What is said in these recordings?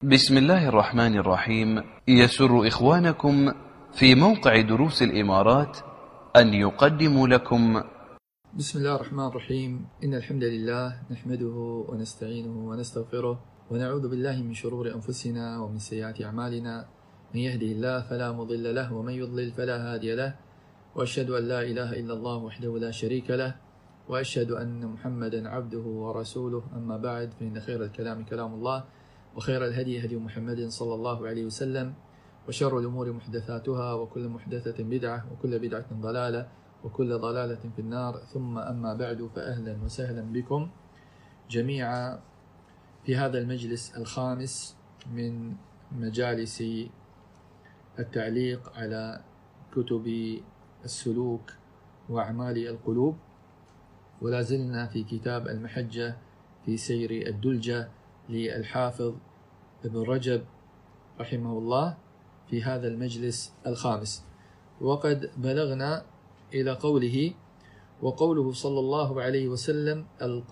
بسم الله الرحمن الرحيم. يسر إخوانكم في موقع دروس الإمارات أن يقدموا لكم بسم الله الرحمن الرحيم. إن الحمد لله نحمده ونستعينه ونستغفره ونعوذ بالله من شرور أنفسنا ومن سيئات أعمالنا. من يهده الله فلا مضل له ومن يضلل فلا هادي له، وأشهد أن لا إله إلا الله وحده لا شريك له، وأشهد أن محمدا عبده ورسوله. أما بعد، فإن خير الكلام كلام الله، وخير الهدي هدي محمد صلى الله عليه وسلم، وشر الأمور محدثاتها، وكل محدثة بدعة، وكل بدعة ضلالة، وكل ضلالة في النار. ثم أما بعد، فأهلا وسهلا بكم جميعا في هذا المجلس الخامس من مجالس التعليق على كتب السلوك وأعمال القلوب، ولا زلنا في كتاب المحجة في سير الدلجة للحافظ ابن رجب رحمه الله في هذا المجلس الخامس. وقد بلغنا إلى قوله: وقوله صلى الله عليه وسلم: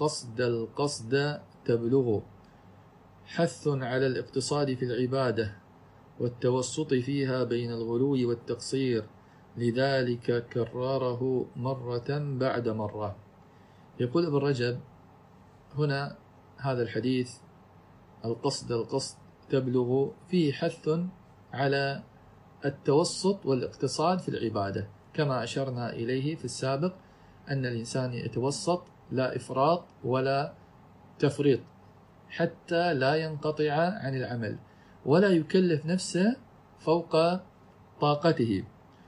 القصد تبلغ، حث على الاقتصاد في العبادة والتوسط فيها بين الغلو والتقصير، لذلك كرره مرة بعد مرة. يقول ابن رجب هنا هذا الحديث: القصد تبلغ، فيه حث على التوسط والاقتصاد في العبادة، كما أشرنا إليه في السابق أن الإنسان يتوسط، لا إفراط ولا تفريط، حتى لا ينقطع عن العمل ولا يكلف نفسه فوق طاقته.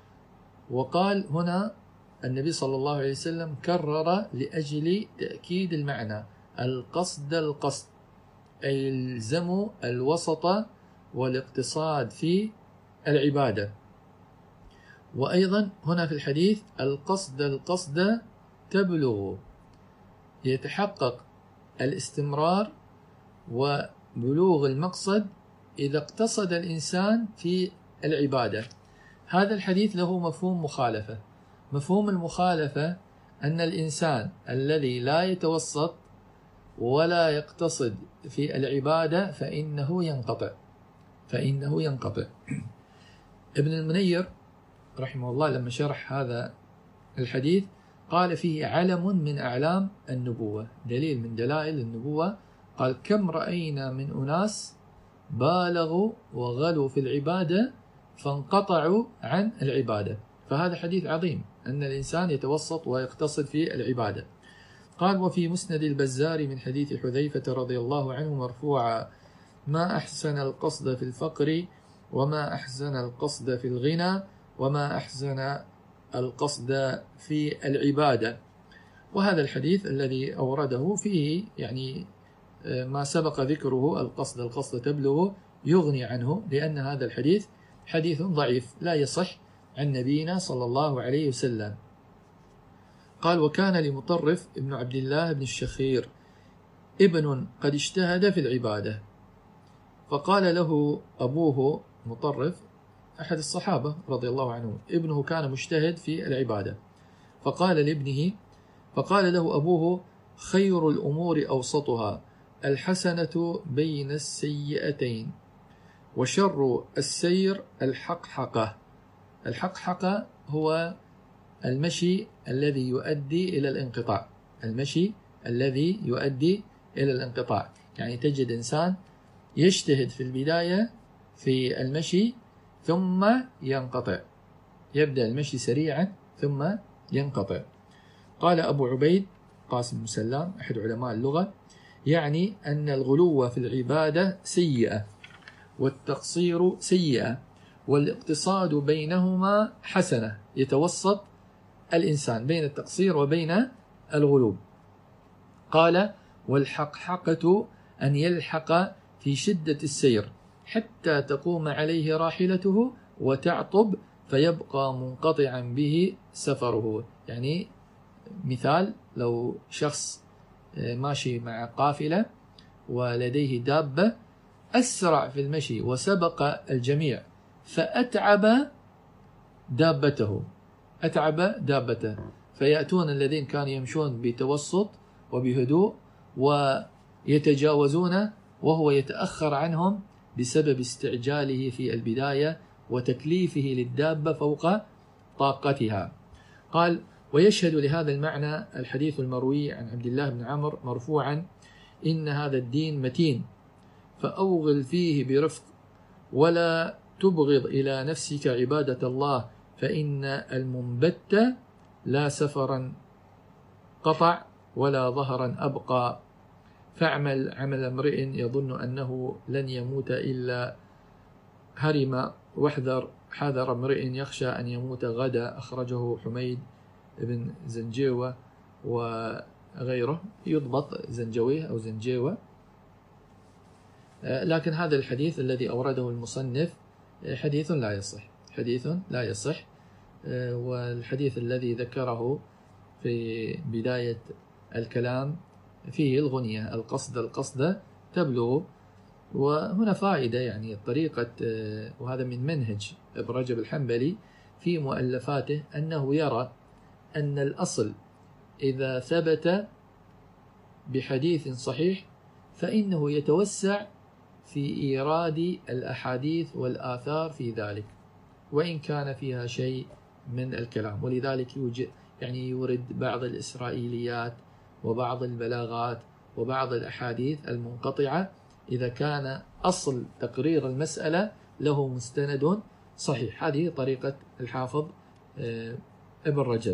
وقال هنا النبي صلى الله عليه وسلم كرر لأجل تأكيد المعنى: القصد أي الزموا الوسط والاقتصاد في العبادة. وأيضا هنا في الحديث: القصد تبلغ، يتحقق الاستمرار وبلوغ المقصد إذا اقتصد الإنسان في العبادة. هذا الحديث له مفهوم مخالفة. مفهوم المخالفة أن الإنسان الذي لا يتوسط ولا يقتصد في العبادة فإنه ينقطع. ابن المنير رحمه الله لما شرح هذا الحديث قال فيه علم من أعلام النبوة، دليل من دلائل النبوة. قال: كم رأينا من أناس بالغوا وغلوا في العبادة فانقطعوا عن العبادة. فهذا حديث عظيم، أن الإنسان يتوسط ويقتصد في العبادة. قال: وفي مسند البزار من حديث حذيفة رضي الله عنه مرفوعا: ما أحسن القصد في الفقر، وما أحسن القصد في الغنى، وما أحسن القصد في العبادة. وهذا الحديث الذي أورده فيه يعني ما سبق ذكره: القصد تبلغ، يغني عنه، لأن هذا الحديث حديث ضعيف لا يصح عن نبينا صلى الله عليه وسلم. قال: وكان لمطرف ابن عبد الله بن الشخير ابن قد اجتهد في العبادة، فقال له أبوه، مطرف أحد الصحابة رضي الله عنه، ابنه كان مجتهد في العبادة، فقال له أبوه: خير الأمور أوسطها، الحسنة بين السيئتين، وشر السير الحقحقة. الحقحقة هو المشي الذي يؤدي إلى الانقطاع. يعني تجد إنسان يجتهد في البداية في المشي ثم ينقطع، يبدأ المشي سريعا ثم ينقطع. قال أبو عبيد قاسم بن سلام أحد علماء اللغة: يعني أن الغلو في العبادة سيئة، والتقصير سيئة، والاقتصاد بينهما حسنة. يتوسط الإنسان بين التقصير وبين الغلو. قال: والحقحقة أن يلحق في شدة السير حتى تقوم عليه راحلته وتعطب فيبقى منقطعا به سفره. يعني مثال: لو شخص ماشي مع قافلة ولديه دابة، أسرع في المشي وسبق الجميع فأتعب دابته، فيأتون الذين كانوا يمشون بتوسط وبهدوء ويتجاوزونه وهو يتأخر عنهم بسبب استعجاله في البداية وتكليفه للدابة فوق طاقتها. قال: ويشهد لهذا المعنى الحديث المروي عن عبد الله بن عمرو مرفوعا: إن هذا الدين متين فأوغل فيه برفق، ولا تبغض إلى نفسك عبادة الله، فإن المنبت لا سفرا قطع ولا ظهرا أبقى، فاعمل عمل امرئ يظن أنه لن يموت إلا هرم، واحذر حذر امرئ يخشى أن يموت غدا. أخرجه حميد بن زنجيوة وغيره، يضبط زنجويه أو زنجيوة. لكن هذا الحديث الذي أورده المصنف حديث لا يصح، حديث لا يصح. والحديث الذي ذكره في بداية الكلام فيه الغنية: القصد تبلغ. وهنا فائدة، يعني طريقة، وهذا من منهج ابن رجب الحنبلي في مؤلفاته، أنه يرى أن الأصل إذا ثبت بحديث صحيح فإنه يتوسع في إيراد الأحاديث والآثار في ذلك، وإن كان فيها شيء من الكلام. ولذلك يعني يورد بعض الإسرائيليات وبعض البلاغات وبعض الأحاديث المنقطعة إذا كان أصل تقرير المسألة له مستند صحيح. هذه طريقة الحافظ ابن رجب.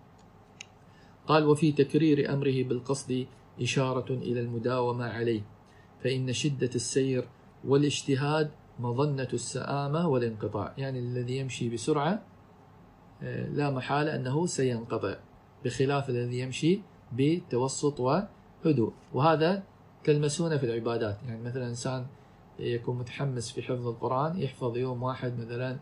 قال: وفي تكرير أمره بالقصد إشارة إلى المداومة عليه، فإن شدة السير والاجتهاد مظنة السآمة والانقطاع. يعني الذي يمشي بسرعة لا محالة أنه سينقطع، بخلاف الذي يمشي بتوسط وهدوء. وهذا تلمسونه في العبادات. يعني مثلا إنسان يكون متحمس في حفظ القرآن، يحفظ يوم واحد مثلا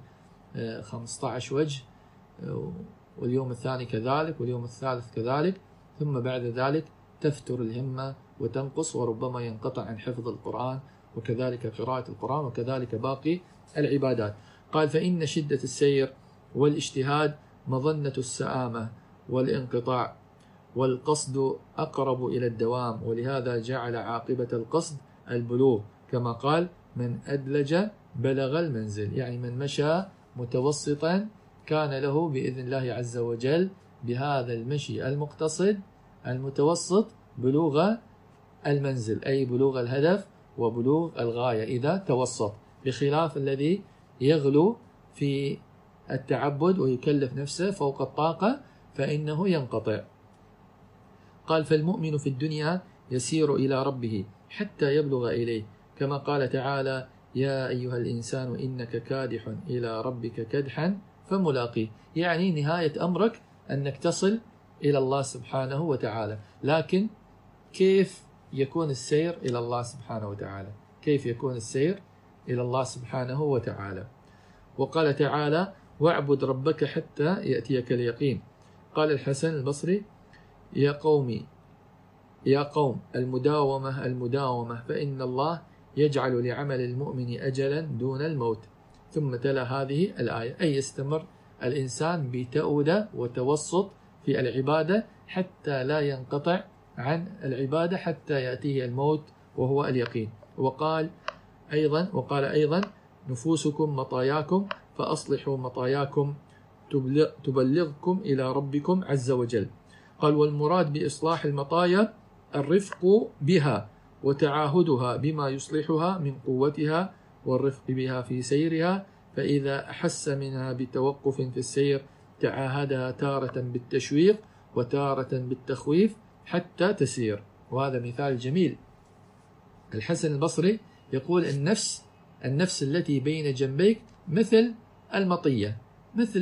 15 وجه، واليوم الثاني كذلك، واليوم الثالث كذلك، ثم بعد ذلك تفتر الهمة وتنقص، وربما ينقطع عن حفظ القرآن، وكذلك قراءة القرآن، وكذلك باقي العبادات. قال: فإن شدة السير والاجتهاد مظنة السآمة والانقطاع، والقصد أقرب إلى الدوام، ولهذا جعل عاقبة القصد البلوغ، كما قال: من أدلج بلغ المنزل. يعني من مشى متوسطا كان له بإذن الله عز وجل بهذا المشي المقتصد المتوسط بلوغ المنزل، أي بلوغ الهدف وبلوغ الغاية إذا توسط، بخلاف الذي يغلو في التعبد ويكلف نفسه فوق الطاقة فإنه ينقطع. قال: فالمؤمن في الدنيا يسير إلى ربه حتى يبلغ إليه، كما قال تعالى: يا أيها الإنسان إنك كادح إلى ربك كدحا فملاقيه. يعني نهاية أمرك أنك تصل إلى الله سبحانه وتعالى. لكن كيف يكون السير إلى الله سبحانه وتعالى؟ كيف يكون السير إلى الله سبحانه وتعالى؟ وقال تعالى: واعبد ربك حتى يأتيك اليقين. قال الحسن البصري: يا قوم المداومة، فإن الله يجعل لعمل المؤمن أجلا دون الموت. ثم تلا هذه الآية، أي يستمر الإنسان بتأودة وتوسط في العبادة حتى لا ينقطع عن العبادة حتى يأتيه الموت وهو اليقين. وقال أيضا: نفوسكم مطاياكم فأصلحوا مطاياكم تبلغكم إلى ربكم عز وجل. قال: والمراد بإصلاح المطايا الرفق بها وتعاهدها بما يصلحها من قوتها، والرفق بها في سيرها، فإذا أحس منها بتوقف في السير تعاهدها تارة بالتشويق وتارة بالتخويف حتى تسير. وهذا مثال جميل. الحسن البصري يقول: النفس التي بين جنبيك مثل المطية، مثل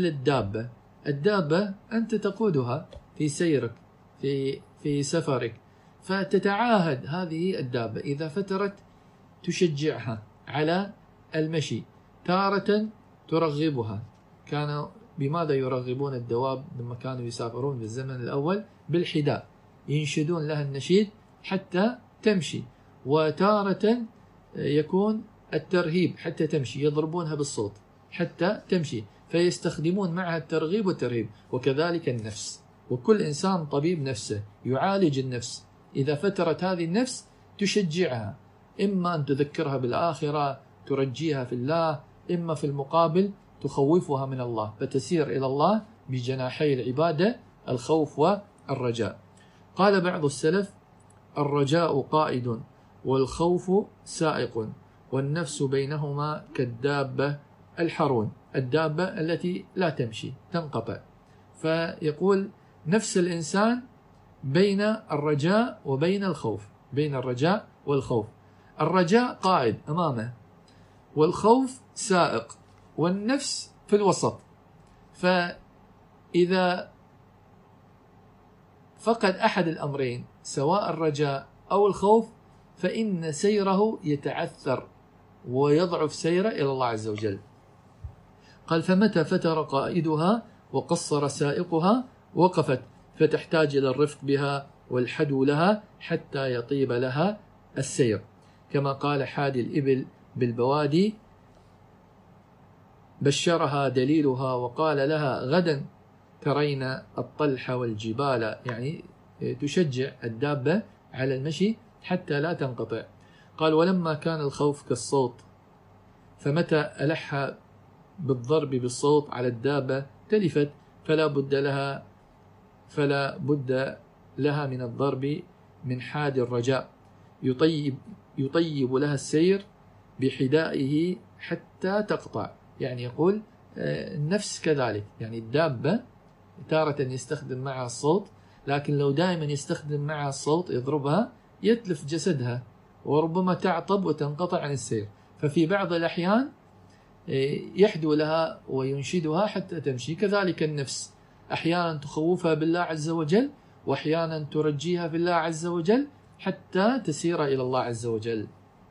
الدابة أنت تقودها في سيرك في سفرك، فتتعاهد هذه الدابة، إذا فترت تشجعها على المشي، تارة ترغبها. كانوا بماذا يرغبون الدواب لما كانوا يسافرون في الزمن الأول؟ بالحداء، ينشدون لها النشيد حتى تمشي. وتارة يكون الترهيب حتى تمشي، يضربونها بالصوت حتى تمشي، فيستخدمون معها الترغيب والترهيب. وكذلك النفس، وكل إنسان طبيب نفسه يعالج النفس. إذا فترت هذه النفس تشجعها، إما أن تذكرها بالآخرة، ترجيها في الله، إما في المقابل تخوفها من الله، فتسير إلى الله بجناحي العبادة الخوف والرجاء. قال بعض السلف: الرجاء قائد والخوف سائق، والنفس بينهما كالدابة الحرون، الدابة التي لا تمشي تنقطع. فيقول نفس الإنسان بين الرجاء وبين الخوف، بين الرجاء والخوف. الرجاء قائد أمامه، والخوف سائق، والنفس في الوسط. فإذا فقد أحد الأمرين سواء الرجاء أو الخوف فإن سيره يتعثر ويضعف سيره إلى الله عز وجل. قال: فمتى فتر قائدها وقصر سائقها وقفت، فتحتاج إلى الرفق بها والحدو لها حتى يطيب لها السير، كما قال حادي الإبل بالبوادي: بشرها دليلها وقال لها: غدا ترين الطلح والجبال، يعني تشجع الدابة على المشي حتى لا تنقطع. قال: ولما كان الخوف كالصوت، فمتى ألح بالضرب بالصوت على الدابة تلفت، فلا بد لها من الضرب من حاد الرجاء يطيب لها السير بحدائه حتى تقطع. يعني يقول النفس كذلك، يعني الدابة تارة يستخدم معها الصوت، لكن لو دائما يستخدم معها الصوت يضربها يتلف جسدها وربما تعطب وتنقطع عن السير. ففي بعض الأحيان يحدو لها وينشدها حتى تمشي. كذلك النفس أحيانا تخوفها بالله عز وجل، وأحيانا ترجيها بالله عز وجل حتى تسير إلى الله عز وجل.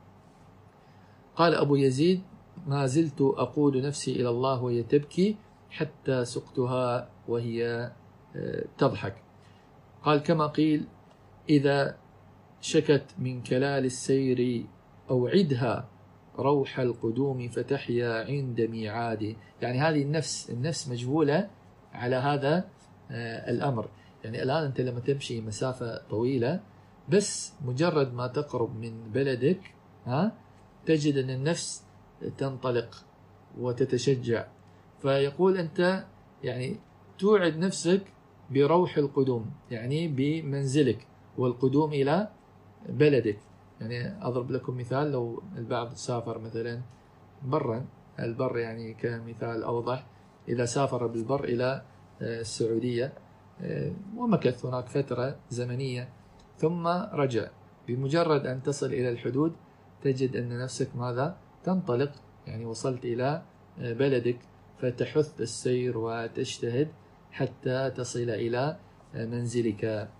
قال أبو يزيد: ما زلت أقود نفسي إلى الله وهي تبكي حتى سقتها وهي تضحك. قال: كما قيل: إذا شكت من كلال السير أوعدها روح القدوم فتحيا عند ميعاد. يعني هذه النفس مجبولة على هذا الأمر. يعني الآن أنت لما تمشي مسافة طويلة، بس مجرد ما تقرب من بلدك تجد أن النفس تنطلق وتتشجع. فيقول أنت يعني توعد نفسك بروح القدوم، يعني بمنزلك والقدوم إلى بلدك. يعني أضرب لكم مثال: لو البعض سافر مثلا برا، البر يعني كمثال أوضح، إذا سافر بالبر إلى السعودية ومكث هناك فترة زمنية ثم رجع، بمجرد أن تصل إلى الحدود تجد أن نفسك ماذا؟ تنطلق، يعني وصلت إلى بلدك، فتحث السير وتجتهد حتى تصل إلى منزلك.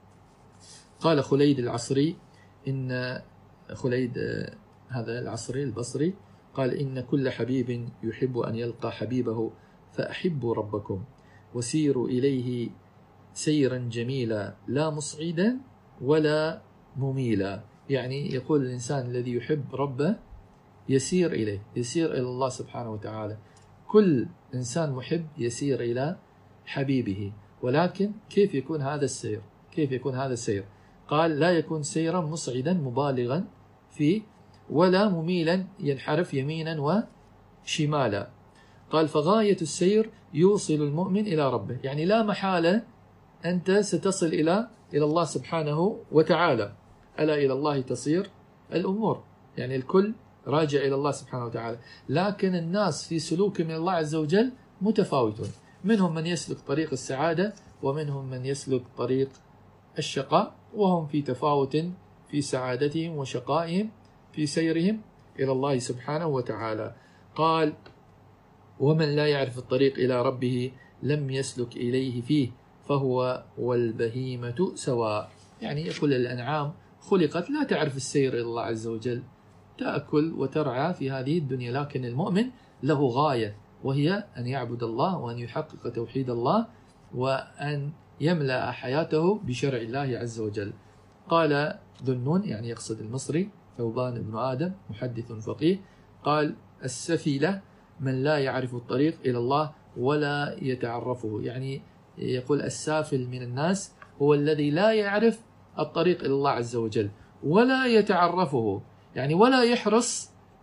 قال خليد العصري، إن خليد هذا العصري البصري قال: إن كل حبيب يحب أن يلقى حبيبه، فأحبوا ربكم وسيروا إليه سيرا جميلا لا مصعدا ولا مميلا. يعني يقول الإنسان الذي يحب ربه يسير إليه، يسير إلى الله سبحانه وتعالى. كل إنسان محب يسير إلى حبيبه، ولكن كيف يكون هذا السير؟ كيف يكون هذا السير؟ قال: لا يكون سيرا مصعدا مبالغا فيه، ولا مميلا ينحرف يمينا وشمالا. قال: فغاية السير يوصل المؤمن إلى ربه. يعني لا محالة أنت ستصل إلى الله سبحانه وتعالى. ألا إلى الله تصير الأمور، يعني الكل راجع إلى الله سبحانه وتعالى. لكن الناس في سلوكهم من الله عز وجل متفاوتون، منهم من يسلك طريق السعادة ومنهم من يسلك طريق الشقاء، وهم في تفاوت في سعادتهم وشقائهم في سيرهم إلى الله سبحانه وتعالى. قال: ومن لا يعرف الطريق إلى ربه لم يسلك إليه فيه، فهو والبهيمة سواء. يعني يقول الأنعام خلقت لا تعرف السير إلى الله عز وجل، تأكل وترعى في هذه الدنيا، لكن المؤمن له غاية، وهي أن يعبد الله وأن يحقق توحيد الله وأن يملأ حياته بشرع الله عز وجل. قال ذنون، يعني يقصد المصري ثوبان بن آدم محدث فقيه، قال: السفيلة من لا يعرف الطريق إلى الله ولا يتعرفه. يعني يقول السافل من الناس هو الذي لا يعرف الطريق إلى الله عز وجل ولا يتعرفه، يعني ولا يحرص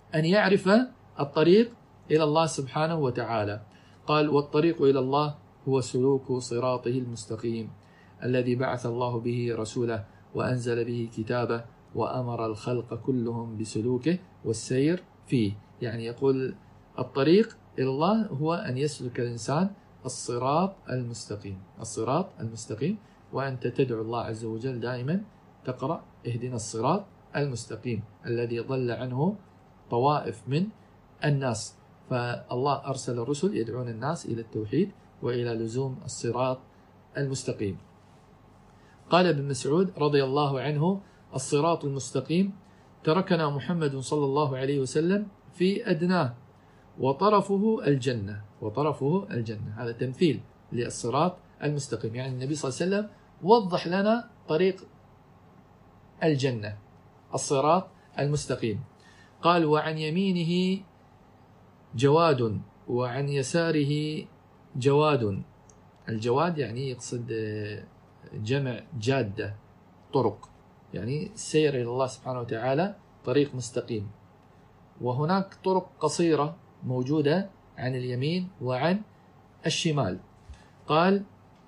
أن يعرف الطريق إلى الله سبحانه وتعالى. قال: والطريق إلى الله هو سلوك صراطه المستقيم الذي بعث الله به رسوله وأنزل به كتابه وأمر الخلق كلهم بسلوكه والسير فيه. يعني يقول الطريق إلى الله هو أن يسلك الإنسان الصراط المستقيم، الصراط المستقيم. وأنت تدعو الله عز وجل دائما تقرأ: اهدنا الصراط المستقيم الذي ضل عنه طوائف من الناس. فالله أرسل الرسل يدعون الناس إلى التوحيد وإلى لزوم الصراط المستقيم. قال ابن مسعود رضي الله عنه: الصراط المستقيم تركنا محمد صلى الله عليه وسلم في أدناه وطرفه الجنة، وطرفه الجنة. هذا تمثيل للصراط المستقيم، يعني النبي صلى الله عليه وسلم وضح لنا طريق الجنة، الصراط المستقيم. قال: وعن يمينه جواد وعن يساره جواد. الجواد يعني يقصد جمع جادة، طرق، يعني السير إلى الله سبحانه وتعالى طريق مستقيم. وهناك طرق قصيرة موجودة عن اليمين وعن الشمال. قال: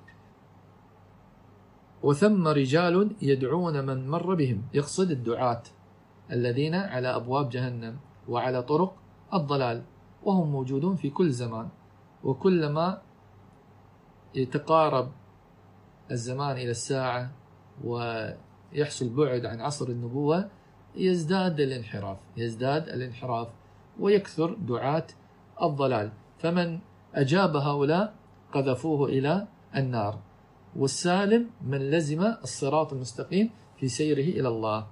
وثم رجال يدعون من مر بهم، يقصد الدعاة الذين على أبواب جهنم وعلى طرق الضلال، وهم موجودون في كل زمان. وكلما يتقارب الزمان إلى الساعة ويحصل بعد عن عصر النبوة يزداد الانحراف ويكثر دعاة الضلال. فمن أجاب هؤلاء قذفوه إلى النار، والسالم من لزم الصراط المستقيم في سيره إلى الله.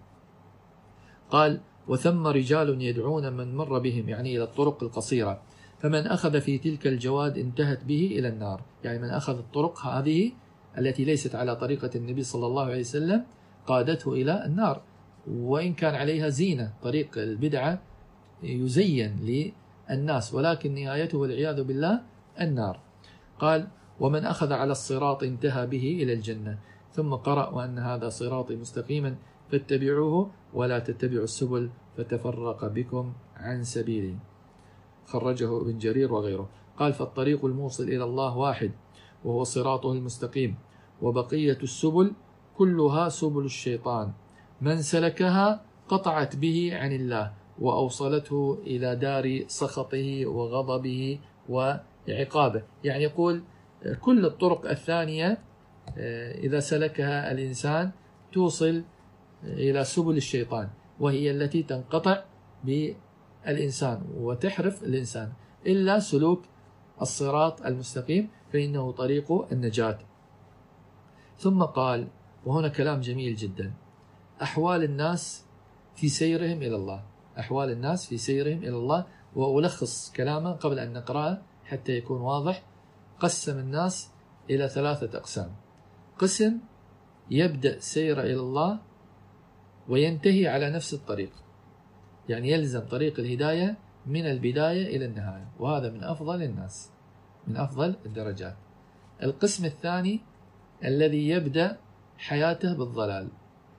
قال: وثم رجال يدعون من مر بهم، يعني إلى الطرق القصيرة، فمن أخذ في تلك الجواد انتهت به إلى النار. يعني من أخذ الطرق هذه التي ليست على طريقة النبي صلى الله عليه وسلم قادته إلى النار، وإن كان عليها زينة، طريق البدعة يزين للناس، ولكن نهايته والعياذ بالله النار. قال: ومن أخذ على الصراط انتهى به إلى الجنة. ثم قرأ: وأن هذا صراطي مستقيما فاتبعوه ولا تتبعوا السبل فتفرق بكم عن سبيله. خرجه ابن جرير وغيره. قال: فالطريق الموصل إلى الله واحد وهو صراطه المستقيم، وبقية السبل كلها سبل الشيطان، من سلكها قطعت به عن الله وأوصلته إلى دار سخطه وغضبه وعقابه. يعني يقول كل الطرق الثانية إذا سلكها الإنسان توصل إلى سبل الشيطان، وهي التي تنقطع بالإنسان وتحرف الإنسان، إلا سلوك الصراط المستقيم فإنه طريق النجاة. ثم قال، وهنا كلام جميل جدا: أحوال الناس في سيرهم إلى الله، أحوال الناس في سيرهم إلى الله. وألخص كلامه قبل أن نقرأه حتى يكون واضح. قسم الناس إلى 3 أقسام: قسم يبدأ سير إلى الله وينتهي على نفس الطريق، يعني يلزم طريق الهداية من البداية إلى النهاية، وهذا من أفضل الناس، من أفضل الدرجات. القسم الثاني الذي يبدأ حياته بالضلال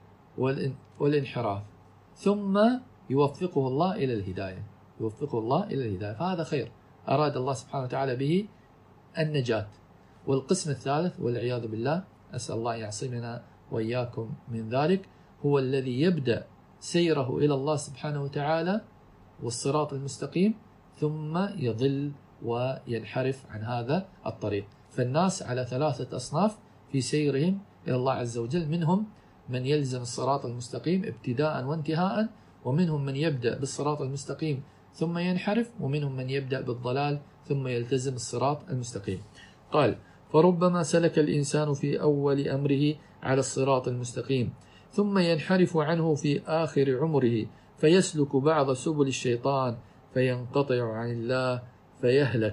والانحراف، ثم يوفقه الله إلى الهداية، يوفقه الله إلى الهداية، فهذا خير، أراد الله سبحانه وتعالى به النجاة. والقسم الثالث والعياذ بالله، أسأل الله يعصمنا وإياكم من ذلك، هو الذي يبدأ سيره إلى الله سبحانه وتعالى والصراط المستقيم ثم يضل وينحرف عن هذا الطريق. فالناس على 3 أصناف في سيرهم إلى الله عز وجل: منهم من يلزم الصراط المستقيم ابتداء وانتهاء، ومنهم من يبدأ بالصراط المستقيم ثم ينحرف، ومنهم من يبدأ بالضلال ثم يلتزم الصراط المستقيم. قال: فربما سلك الإنسان في أول أمره على الصراط المستقيم ثم ينحرف عنه في آخر عمره فيسلك بعض سبل الشيطان فينقطع عن الله فيهلك.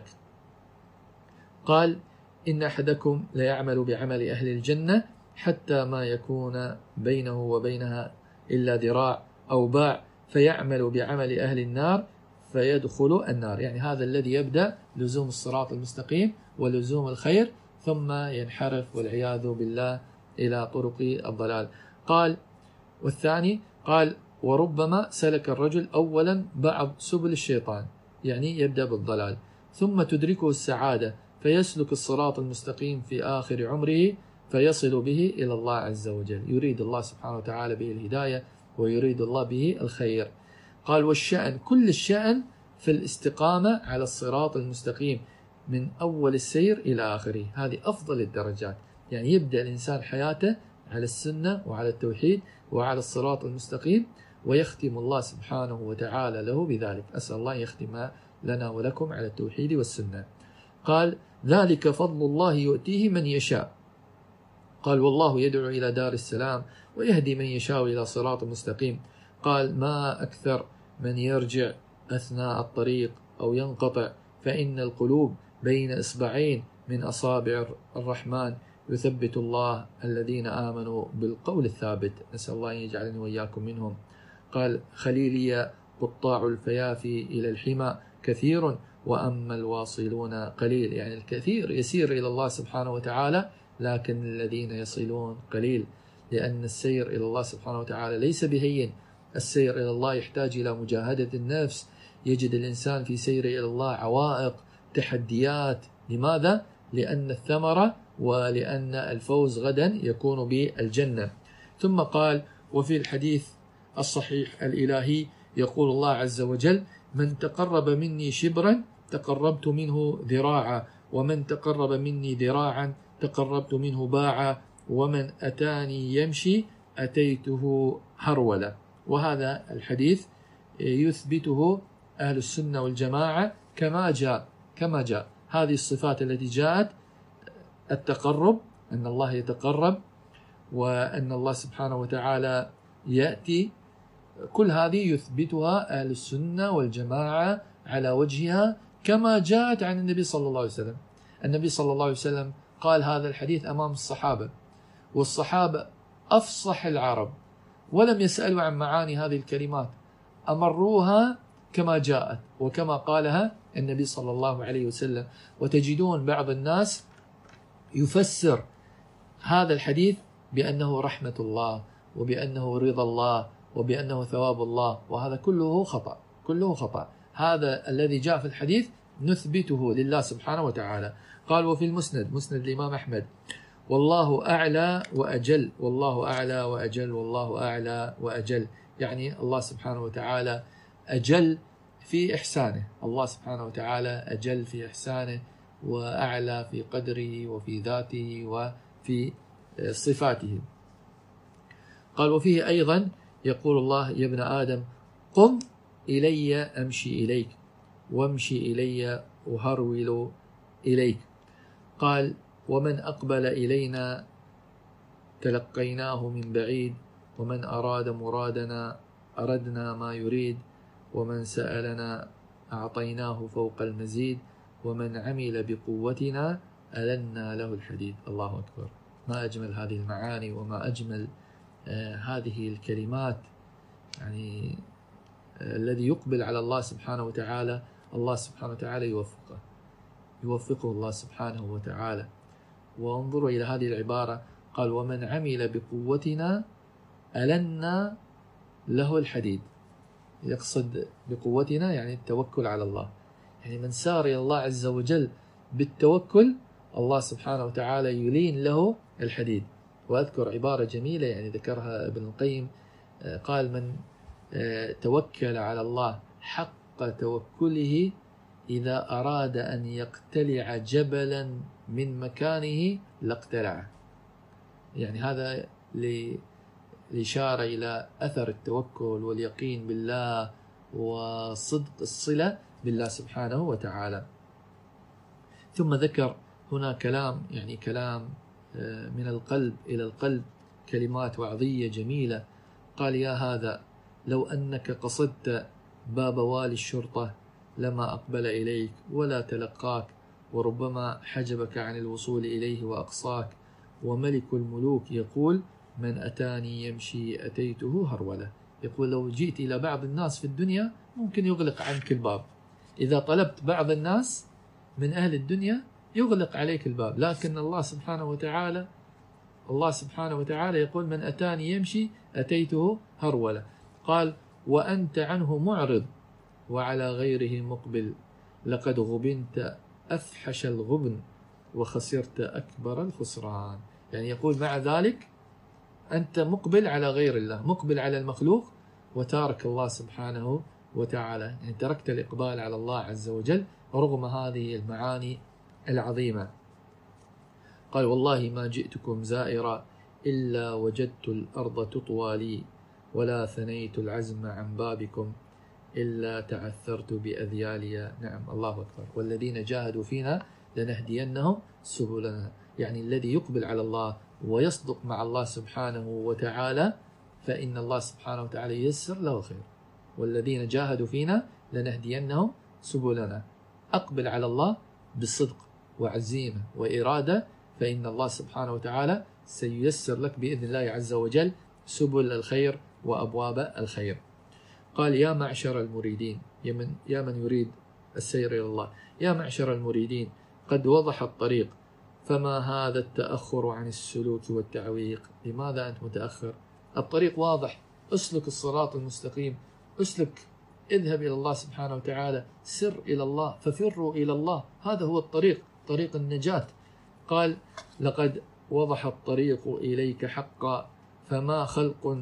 قال: إن أحدكم ليعمل بعمل أهل الجنة حتى ما يكون بينه وبينها إلا ذراع أو باع فيعمل بعمل أهل النار فيدخل النار. يعني هذا الذي يبدأ لزوم الصراط المستقيم ولزوم الخير ثم ينحرف والعياذ بالله إلى طرق الضلال. قال: والثاني، قال: وربما سلك الرجل أولا بعض سبل الشيطان، يعني يبدأ بالضلال، ثم تدركه السعادة فيسلك الصراط المستقيم في آخر عمره فيصل به إلى الله عز وجل. يريد الله سبحانه وتعالى به الهداية ويريد الله به الخير. قال والشأن، كل الشأن في الاستقامة على الصراط المستقيم من أول السير إلى آخره. هذه أفضل الدرجات، يعني يبدأ الإنسان حياته على السنة وعلى التوحيد وعلى الصراط المستقيم، ويختم الله سبحانه وتعالى له بذلك. أسأل الله يختم لنا ولكم على التوحيد والسنة. قال ذلك فضل الله يؤتيه من يشاء. قال والله يدعو إلى دار السلام ويهدي من يشاء إلى صراط مستقيم. قال ما أكثر من يرجع أثناء الطريق أو ينقطع، فإن القلوب بين إصبعين من أصابع الرحمن يثبت الله الذين آمنوا بالقول الثابت. نسأل الله أن يجعلني وإياكم منهم. قال خليلي قطاع الفيافي إلى الحمى كثير وأما الواصلون قليل، يعني الكثير يسير إلى الله سبحانه وتعالى، لكن الذين يصلون قليل، لأن السير إلى الله سبحانه وتعالى ليس بهين. السير إلى الله يحتاج إلى مجاهدة النفس، يجد الإنسان في سيره إلى الله عوائق، تحديات. لماذا؟ لأن الثمرة ولأن الفوز غدا يكون بالجنة. ثم قال وفي الحديث الصحيح الإلهي يقول الله عز وجل من تقرب مني شبرا تقربت منه ذراعا، ومن تقرب مني ذراعا تقربت منه باعا، ومن أتاني يمشي أتيته هرولا. وهذا الحديث يثبته أهل السنة والجماعة كما جاء هذه الصفات التي جاءت، التقرب، أن الله يتقرب، وأن الله سبحانه وتعالى يأتي، كل هذه يثبتها أهل السنة والجماعة على وجهها كما جاءت عن النبي صلى الله عليه وسلم. النبي صلى الله عليه وسلم قال هذا الحديث أمام الصحابة، والصحابة أفصح العرب، ولم يسألوا عن معاني هذه الكلمات، أمروها كما جاءت وكما قالها النبي صلى الله عليه وسلم. وتجدون بعض الناس يفسر هذا الحديث بأنه رحمة الله وبأنه رضا الله وبأنه ثواب الله، وهذا كله خطأ، كله خطأ. هذا الذي جاء في الحديث نثبته لله سبحانه وتعالى. قال وفي المسند، مسند الإمام أحمد، والله أعلى وأجل، والله أعلى وأجل، والله أعلى وأجل، يعني الله سبحانه وتعالى أجل في إحسانه، الله سبحانه وتعالى أجل في إحسانه وأعلى في قدره وفي ذاته وفي صفاته. قال وفيه أيضا يقول الله يا ابن آدم قم إلي أمشي إليك، وامشي إلي أهرول إليك. قال ومن أقبل إلينا تلقيناه من بعيد، ومن أراد مرادنا أردنا ما يريد، ومن سألنا أعطيناه فوق المزيد، ومن عمل بقوتنا ألنا له الحديد. الله أكبر، ما أجمل هذه المعاني وما أجمل هذه الكلمات. يعني الذي يقبل على الله سبحانه وتعالى الله سبحانه وتعالى يوفقه الله سبحانه وتعالى. وانظروا إلى هذه العبارة، قال ومن عمل بقوتنا ألنا له الحديد. يقصد بقوتنا يعني التوكل على الله، يعني من سار إلى الله عز وجل بالتوكل الله سبحانه وتعالى يلين له الحديد. وأذكر عبارة جميلة يعني ذكرها ابن القيم، قال من توكل على الله حق توكله إذا أراد أن يقتلع جبلا من مكانه لاقتلعه. يعني هذا الإشارة إلى أثر التوكل واليقين بالله وصدق الصلة بالله سبحانه وتعالى. ثم ذكر هنا كلام، يعني كلام من القلب إلى القلب، كلمات وعظية جميلة. قال يا هذا لو أنك قصدت باب والي الشرطة لما أقبل إليك ولا تلقاك، وربما حجبك عن الوصول إليه وأقصاك. وملك الملوك يقول من أتاني يمشي أتيته هرولة. يقول لو جئت إلى بعض الناس في الدنيا ممكن يغلق عنك الباب، إذا طلبت بعض الناس من أهل الدنيا يغلق عليك الباب، لكن الله سبحانه وتعالى يقول من أتاني يمشي أتيته هرولة. قال وأنت عنه معرض وعلى غيره مقبل، لقد غبنت أفحش الغبن وخسرت أكبر الخسران. يعني يقول مع ذلك أنت مقبل على غير الله، مقبل على المخلوق وتارك الله سبحانه وتعالى، يعني تركت الإقبال على الله عز وجل رغم هذه المعاني العظيمة. قال والله ما جئتكم زائرا إلا وجدت الأرض تطوى لي، ولا ثنيت العزم عن بابكم إلا تعثرت بأذيالي. نعم، الله أكبر. والذين جاهدوا فينا لنهدينهم سبلنا، يعني الذي يقبل على الله ويصدق مع الله سبحانه وتعالى فإن الله سبحانه وتعالى ييسر له خير. والذين جاهدوا فينا لنهدينهم سبلنا، أقبل على الله بالصدق وعزيمة وإرادة، فإن الله سبحانه وتعالى سييسر لك بإذن الله عز وجل سبل الخير وأبواب الخير. قال يا معشر المريدين، يا من يريد السير إلى الله، يا معشر المريدين قد وضح الطريق، فما هذا التأخر عن السلوك والتعويق؟ لماذا أنت متأخر؟ الطريق واضح، اسلك الصراط المستقيم، اسلك، اذهب إلى الله سبحانه وتعالى، سر إلى الله، ففروا إلى الله، هذا هو الطريق، طريق النجاة. قال لقد وضح الطريق إليك حقا، فما خلق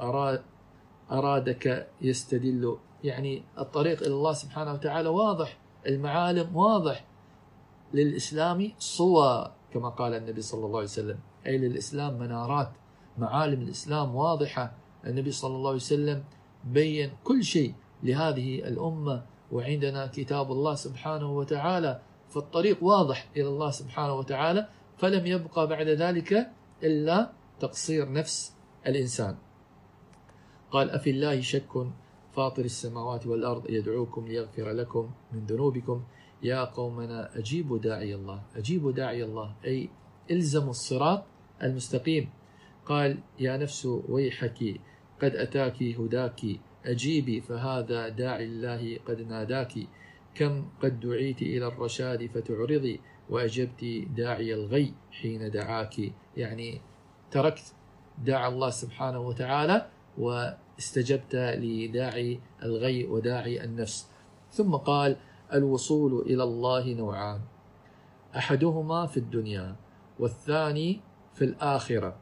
أرادك يستدل. يعني الطريق إلى الله سبحانه وتعالى واضح، المعالم واضح، للإسلام صوى كما قال النبي صلى الله عليه وسلم، أي للإسلام منارات، معالم الإسلام واضحة. النبي صلى الله عليه وسلم بين كل شيء لهذه الأمة، وعندنا كتاب الله سبحانه وتعالى، فالطريق واضح إلى الله سبحانه وتعالى، فلم يبقى بعد ذلك إلا تقصير نفس الإنسان. قال أفي الله شك فاطر السماوات والأرض يدعوكم ليغفر لكم من ذنوبكم يا قومنا أجيبوا داعي الله. أجيبوا داعي الله أي إلزموا الصراط المستقيم. قال يا نفس ويحك قد أتاك هداك، أجيبي فهذا داعي الله قد ناداك، كم قد دعيت إلى الرشاد فتعرضي، وأجبت داعي الغي حين دعاك. يعني تركت داعي الله سبحانه وتعالى واستجبت لداعي الغي وداعي النفس. ثم قال الوصول إلى الله نوعان، أحدهما في الدنيا والثاني في الآخرة.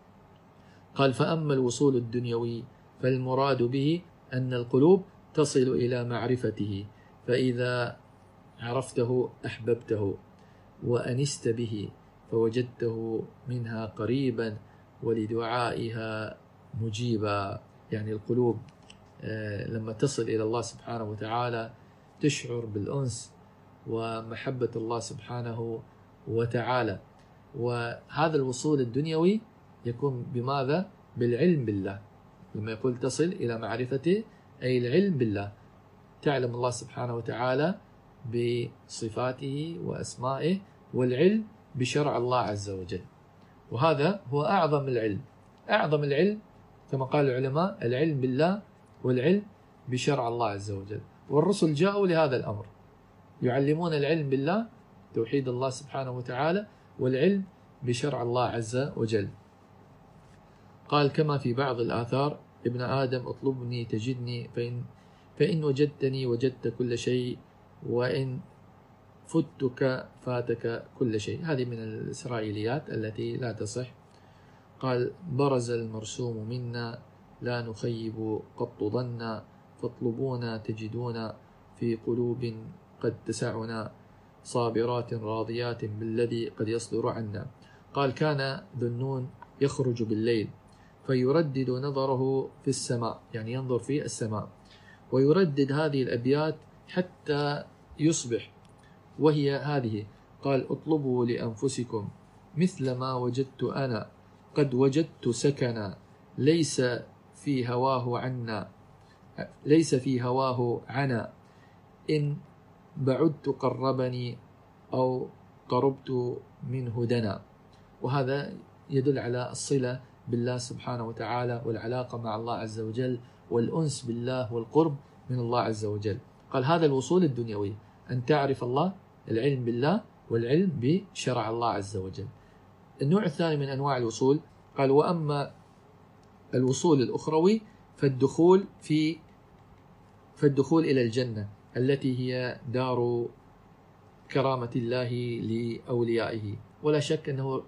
قال فأما الوصول الدنيوي فالمراد به أن القلوب تصل إلى معرفته، فإذا عرفته أحببته وأنست به، فوجدته منها قريبا ولدعائها مجيبا. يعني القلوب لما تصل إلى الله سبحانه وتعالى تشعر بالأنس ومحبة الله سبحانه وتعالى. وهذا الوصول الدنيوي يكون بماذا؟ بالعلم بالله. لما يقول تصل إلى معرفته أي العلم بالله، تعلم الله سبحانه وتعالى بصفاته وأسمائه، والعلم بشرع الله عز وجل. وهذا هو أعظم العلم. أعظم العلم كما قال العلماء العلم بالله والعلم بشرع الله عز وجل. والرسل جاءوا لهذا الأمر، يعلمون العلم بالله توحيد الله سبحانه وتعالى، والعلم بشرع الله عز وجل. قال كما في بعض الآثار ابن آدم اطلبني تجدني، فإن وجدتني وجدت كل شيء، وإن فتك فاتك كل شيء. هذه من الإسرائيليات التي لا تصح. قال برز المرسوم منا لا نخيب قط ظنا، فاطلبونا تجدونا في قلوب قد تسعنا، صابرات راضيات بالذي قد يصدر عنا. قال كان ذنون يخرج بالليل فيردد نظره في السماء، يعني ينظر في السماء، ويردد هذه الأبيات حتى يصبح، وهي هذه. قال اطلبوا لأنفسكم مثل ما وجدت أنا، قد وجدت سكنا ليس في هواه عنا، إن بعدت قربني أو قربت منه دنا. وهذا يدل على الصلة بالله سبحانه وتعالى والعلاقة مع الله عز وجل والأنس بالله والقرب من الله عز وجل. قال هذا الوصول الدنيوي، أن تعرف الله، العلم بالله والعلم بشرع الله عز وجل. النوع الثاني من أنواع الوصول قال وأما الوصول الأخروي فالدخول إلى الجنة التي هي دار كرامة الله لأوليائه. ولا شك أنه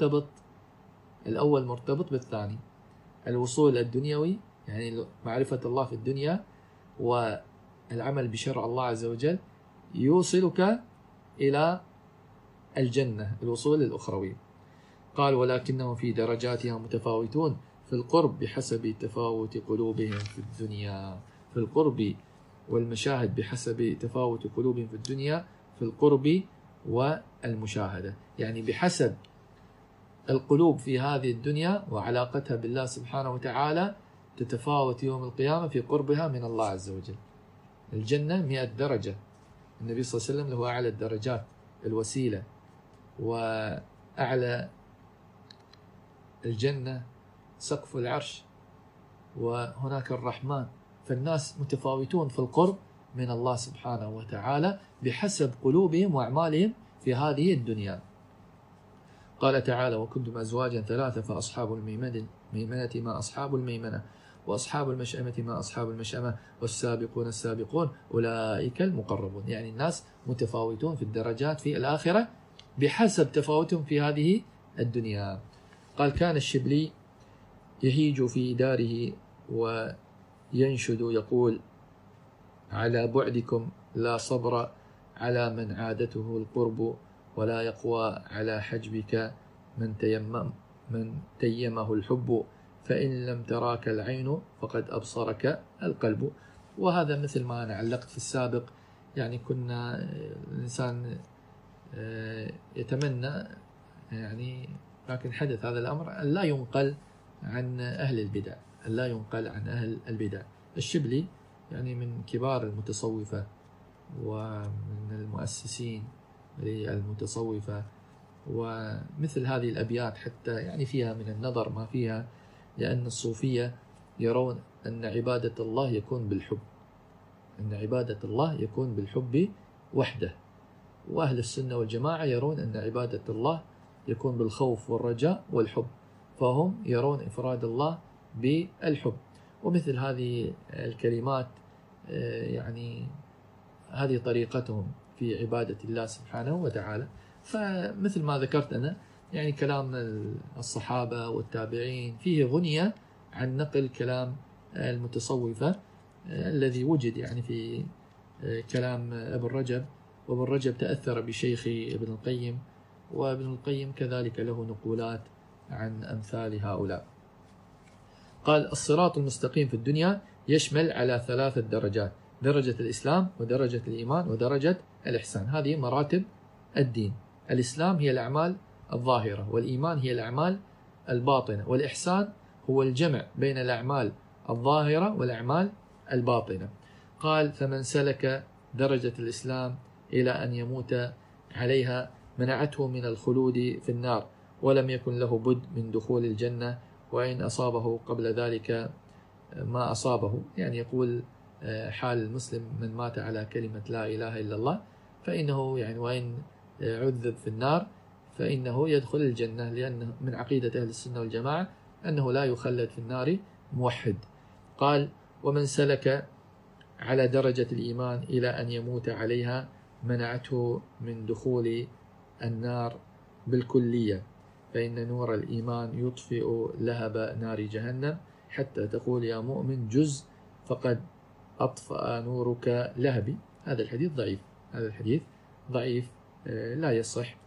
الأول مرتبط بالثاني، الوصول الدنيوي يعني معرفة الله في الدنيا والعمل بشرع الله عز وجل يوصلك إلى الجنة، الوصول الأخروي. قال ولكنهم في درجاتها متفاوتون في القرب بحسب تفاوت قلوبهم في الدنيا. في القرب والمشاهد بحسب تفاوت قلوبهم في الدنيا، في القرب والمشاهدة، يعني بحسب القلوب في هذه الدنيا وعلاقتها بالله سبحانه وتعالى تتفاوت يوم القيامة في قربها من الله عز وجل. الجنة 100 درجة، النبي صلى الله عليه وسلم له أعلى الدرجات الوسيلة، وأعلى الجنة سقف العرش، وهناك الرحمن. فالناس متفاوتون في القرب من الله سبحانه وتعالى بحسب قلوبهم وأعمالهم في هذه الدنيا. قال تعالى وكنتم أزواجا ثلاثة فأصحاب الميمنة ما أصحاب الميمنة وأصحاب المشأمة ما أصحاب المشأمة والسابقون السابقون أولئك المقربون. يعني الناس متفاوتون في الدرجات في الآخرة بحسب تفاوتهم في هذه الدنيا. قال كان الشبلي يهيج في داره وينشد يقول على بعدكم لا صبر على من عادته القرب ولا يقوى على حجبك من تيمه الحب فإن لم تراك العين فقد أبصرك القلب. وهذا مثل ما أنا علقت في السابق، يعني كنا الإنسان يتمنى يعني، لكن حدث هذا الأمر أن لا ينقل عن أهل البدع، لا ينقل عن أهل البدع. الشبلي يعني من كبار المتصوفة ومن المؤسسين للمتصوفة، ومثل هذه الأبيات حتى يعني فيها من النظر ما فيها، لأن الصوفية يرون أن عبادة الله يكون بالحب، أن عبادة الله يكون بالحب وحده، وأهل السنة والجماعة يرون أن عبادة الله يكون بالخوف والرجاء والحب، فهم يرون إفراد الله بالحب. ومثل هذه الكلمات يعني هذه طريقتهم في عبادة الله سبحانه وتعالى. فمثل ما ذكرت أنا يعني كلام الصحابة والتابعين فيه غنية عن نقل كلام المتصوفة الذي وجد يعني في كلام ابن رجب، وابن رجب تأثر بشيخ ابن القيم، وابن القيم كذلك له نقولات عن أمثال هؤلاء. قال الصراط المستقيم في الدنيا يشمل على 3 درجات: درجة الإسلام ودرجة الإيمان ودرجة الإحسان. هذه مراتب الدين. الإسلام هي الأعمال الظاهرة، والإيمان هي الأعمال الباطنة، والإحسان هو الجمع بين الأعمال الظاهرة والأعمال الباطنة. قال فمن سلك درجة الإسلام إلى أن يموت عليها منعته من الخلود في النار، ولم يكن له بد من دخول الجنة، وإن أصابه قبل ذلك ما أصابه. يعني يقول حال المسلم من مات على كلمة لا إله إلا الله فإنه يعني وإن عذب في النار فإنه يدخل الجنة، لأن من عقيدة أهل السنة والجماعة أنه لا يخلد في النار موحد. قال ومن سلك على درجة الإيمان إلى أن يموت عليها منعته من دخول النار بالكلية، فإن نور الإيمان يطفئ لهب نار جهنم حتى تقول يا مؤمن جز فقد أطفأ نورك لهبي. هذا الحديث ضعيف، هذا الحديث ضعيف لا يصح.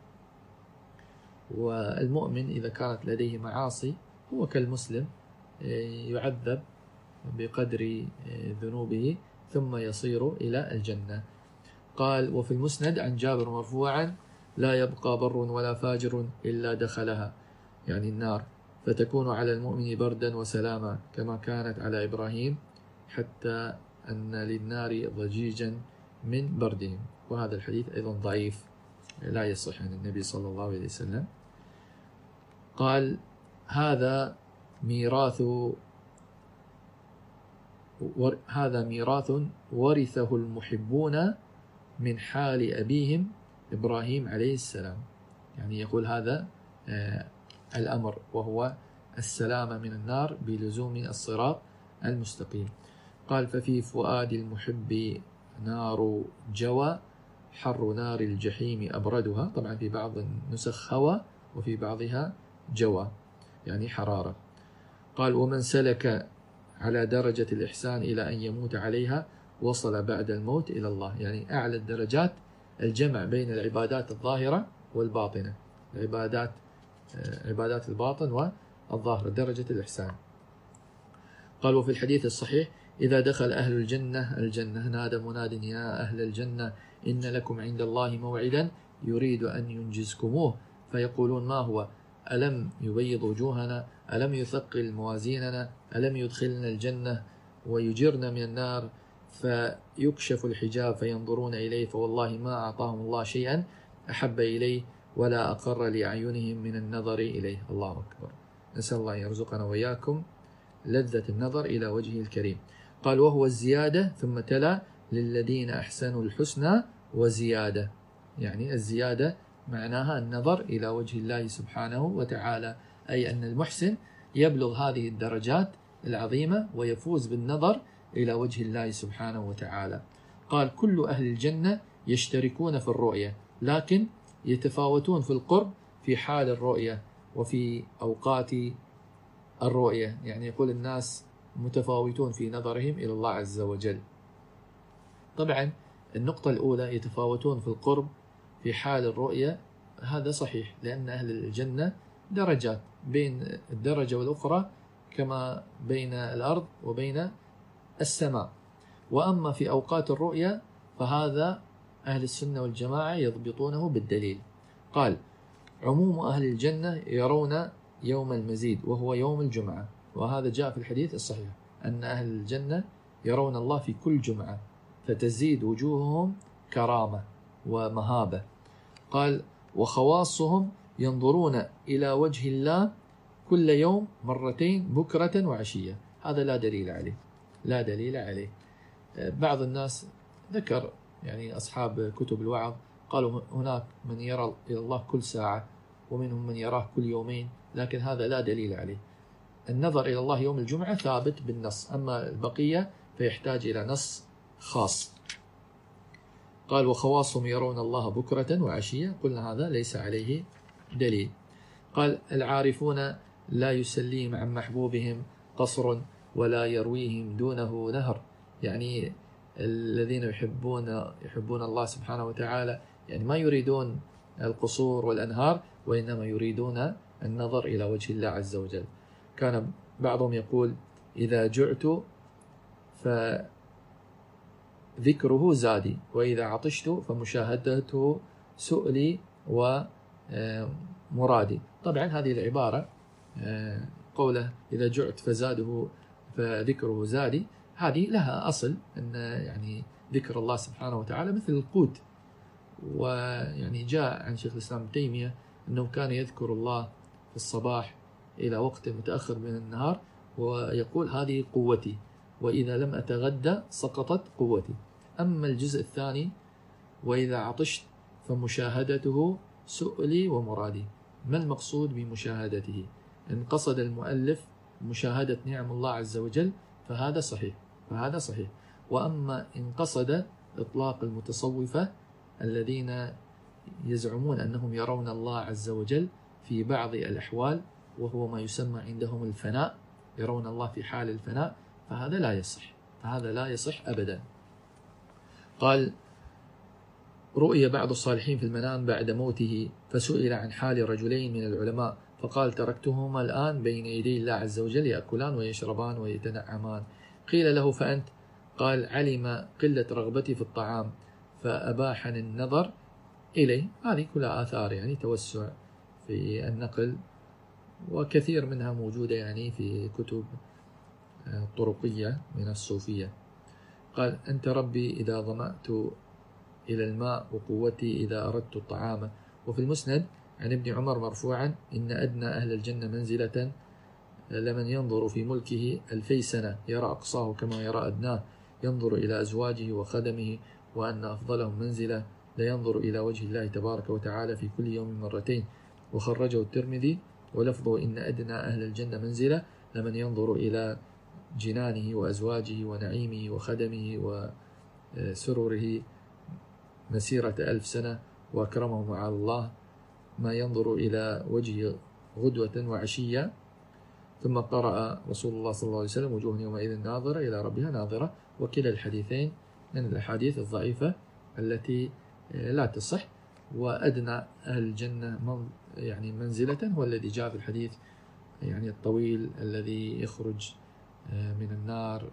والمؤمن إذا كانت لديه معاصي هو كالمسلم يعذب بقدر ذنوبه ثم يصير إلى الجنة. قال وفي المسند عن جابر مرفوعا لا يبقى بر ولا فاجر إلا دخلها، يعني النار، فتكون على المؤمن بردا وسلاما كما كانت على إبراهيم، حتى أن للنار ضجيجا من بردهم. وهذا الحديث أيضا ضعيف لا يصح عن النبي صلى الله عليه وسلم. قال هذا ميراث ورثه المحبون من حال أبيهم إبراهيم عليه السلام. يعني يقول هذا الأمر وهو السلامة من النار بلزوم الصراط المستقيم. قال ففي فؤاد المحب نار جوى حر نار الجحيم أبردها. طبعا في بعض النسخ هوى وفي بعضها جوى يعني حرارة. قال ومن سلك على درجة الإحسان إلى أن يموت عليها وصل بعد الموت إلى الله. يعني أعلى الدرجات الجمع بين العبادات الظاهرة والباطنة، عبادات الباطن والظاهرة، درجة الإحسان. قال وفي الحديث الصحيح إذا دخل أهل الجنة نادى مناد يا أهل الجنة إن لكم عند الله موعدا يريد أن ينجزكموه، فيقولون ما هو؟ ألم يبيض وجوهنا؟ ألم يثقل موازيننا؟ ألم يدخلنا الجنة ويجرنا من النار؟ فيكشف الحجاب فينظرون إليه فوالله ما أعطاهم الله شيئا أحب إليه ولا أقر لأعينهم من النظر إليه. الله أكبر. نسأل الله يرزقنا وإياكم لذة النظر إلى وجهه الكريم. قال وهو الزيادة، ثم تلا للذين أحسنوا الحسنى وزيادة. يعني الزيادة معناها النظر إلى وجه الله سبحانه وتعالى، أي أن المحسن يبلغ هذه الدرجات العظيمة ويفوز بالنظر إلى وجه الله سبحانه وتعالى. قال كل أهل الجنة يشتركون في الرؤية، لكن يتفاوتون في القرب في حال الرؤية وفي أوقات الرؤية. يعني يقول الناس متفاوتون في نظرهم إلى الله عز وجل. طبعا النقطة الأولى يتفاوتون في القرب في حال الرؤية، هذا صحيح، لأن أهل الجنة درجات بين الدرجة والأخرى كما بين الأرض وبين السماء. وأما في أوقات الرؤية فهذا أهل السنة والجماعة يضبطونه بالدليل. قال عموم أهل الجنة يرون يوم المزيد وهو يوم الجمعة، وهذا جاء في الحديث الصحيح أن أهل الجنة يرون الله في كل جمعة فتزيد وجوههم كرامة ومهابة. قال وخواصهم ينظرون إلى وجه الله كل يوم مرتين بكرة وعشية. هذا لا دليل عليه، لا دليل عليه. بعض الناس ذكر يعني أصحاب كتب الوعظ قالوا هناك من يرى إلى الله كل ساعة ومنهم من يراه كل يومين، لكن هذا لا دليل عليه. النظر إلى الله يوم الجمعة ثابت بالنص، أما البقية فيحتاج إلى نص خاص. قال وخواصهم يرون الله بكرة وعشية، قلنا هذا ليس عليه دليل. قال العارفون لا يسليهم عن محبوبهم قصر ولا يرويهم دونه نهر. يعني الذين يحبون الله سبحانه وتعالى يعني ما يريدون القصور والأنهار، وإنما يريدون النظر إلى وجه الله عز وجل. كان بعضهم يقول إذا جعت فذكره زادي، وإذا عطشت فمشاهدته سؤلي ومرادي. طبعا هذه العبارة قوله إذا جعت فذكره زادي، هذه لها أصل أن يعني ذكر الله سبحانه وتعالى مثل القوت. ويعني جاء عن شيخ الإسلام ابن تيمية أنه كان يذكر الله في الصباح إلى وقت متأخر من النهار ويقول هذه قوتي، وإذا لم أتغدى سقطت قوتي. أما الجزء الثاني وإذا عطشت فمشاهدته سؤلي ومرادي، ما المقصود بمشاهدته؟ إن قصد المؤلف مشاهدة نعم الله عز وجل فهذا صحيح، وأما إن قصد إطلاق المتصوفة الذين يزعمون أنهم يرون الله عز وجل في بعض الأحوال وهو ما يسمى عندهم الفناء، يرون الله في حال الفناء، فهذا لا يصح أبدا. قال رؤي بعض الصالحين في المنام بعد موته فسئل عن حال رجلين من العلماء فقال تركتهما الآن بين يدي الله عز وجل يأكلان ويشربان ويتنعمان. قيل له فأنت؟ قال علم قلة رغبتي في الطعام فأباحني النظر إليه. هذه كلها آثار يعني توسع في النقل، وكثير منها موجودة يعني في كتب طرقية من الصوفية. قال أنت ربي إذا ظمأت إلى الماء وقوتي إذا أردت الطعام. وفي المسند عن ابن عمر مرفوعا إن أدنى أهل الجنة منزلة لمن ينظر في ملكه 2000 سنة يرى أقصاه كما يرى أدناه، ينظر إلى أزواجه وخدمه، وأن أفضلهم منزلة لينظر إلى وجه الله تبارك وتعالى في كل يوم مرتين. وخرجه الترمذي ولفظه إن أدنى أهل الجنة منزلة لمن ينظر إلى جنانه وأزواجه ونعيمه وخدمه وسروره مسيرة 1000 سنة، وأكرمهم على الله ما ينظر إلى وجهه غدوة وعشية. ثم قرأ رسول الله صلى الله عليه وسلم: وجوه يومئذ ناظرة إلى ربها ناظرة. وكلا الحديثين من الأحاديث الضعيفة التي لا تصح. وأدنى أهل الجنة يعني منزلة هو الذي جاء في الحديث يعني الطويل الذي يخرج من النار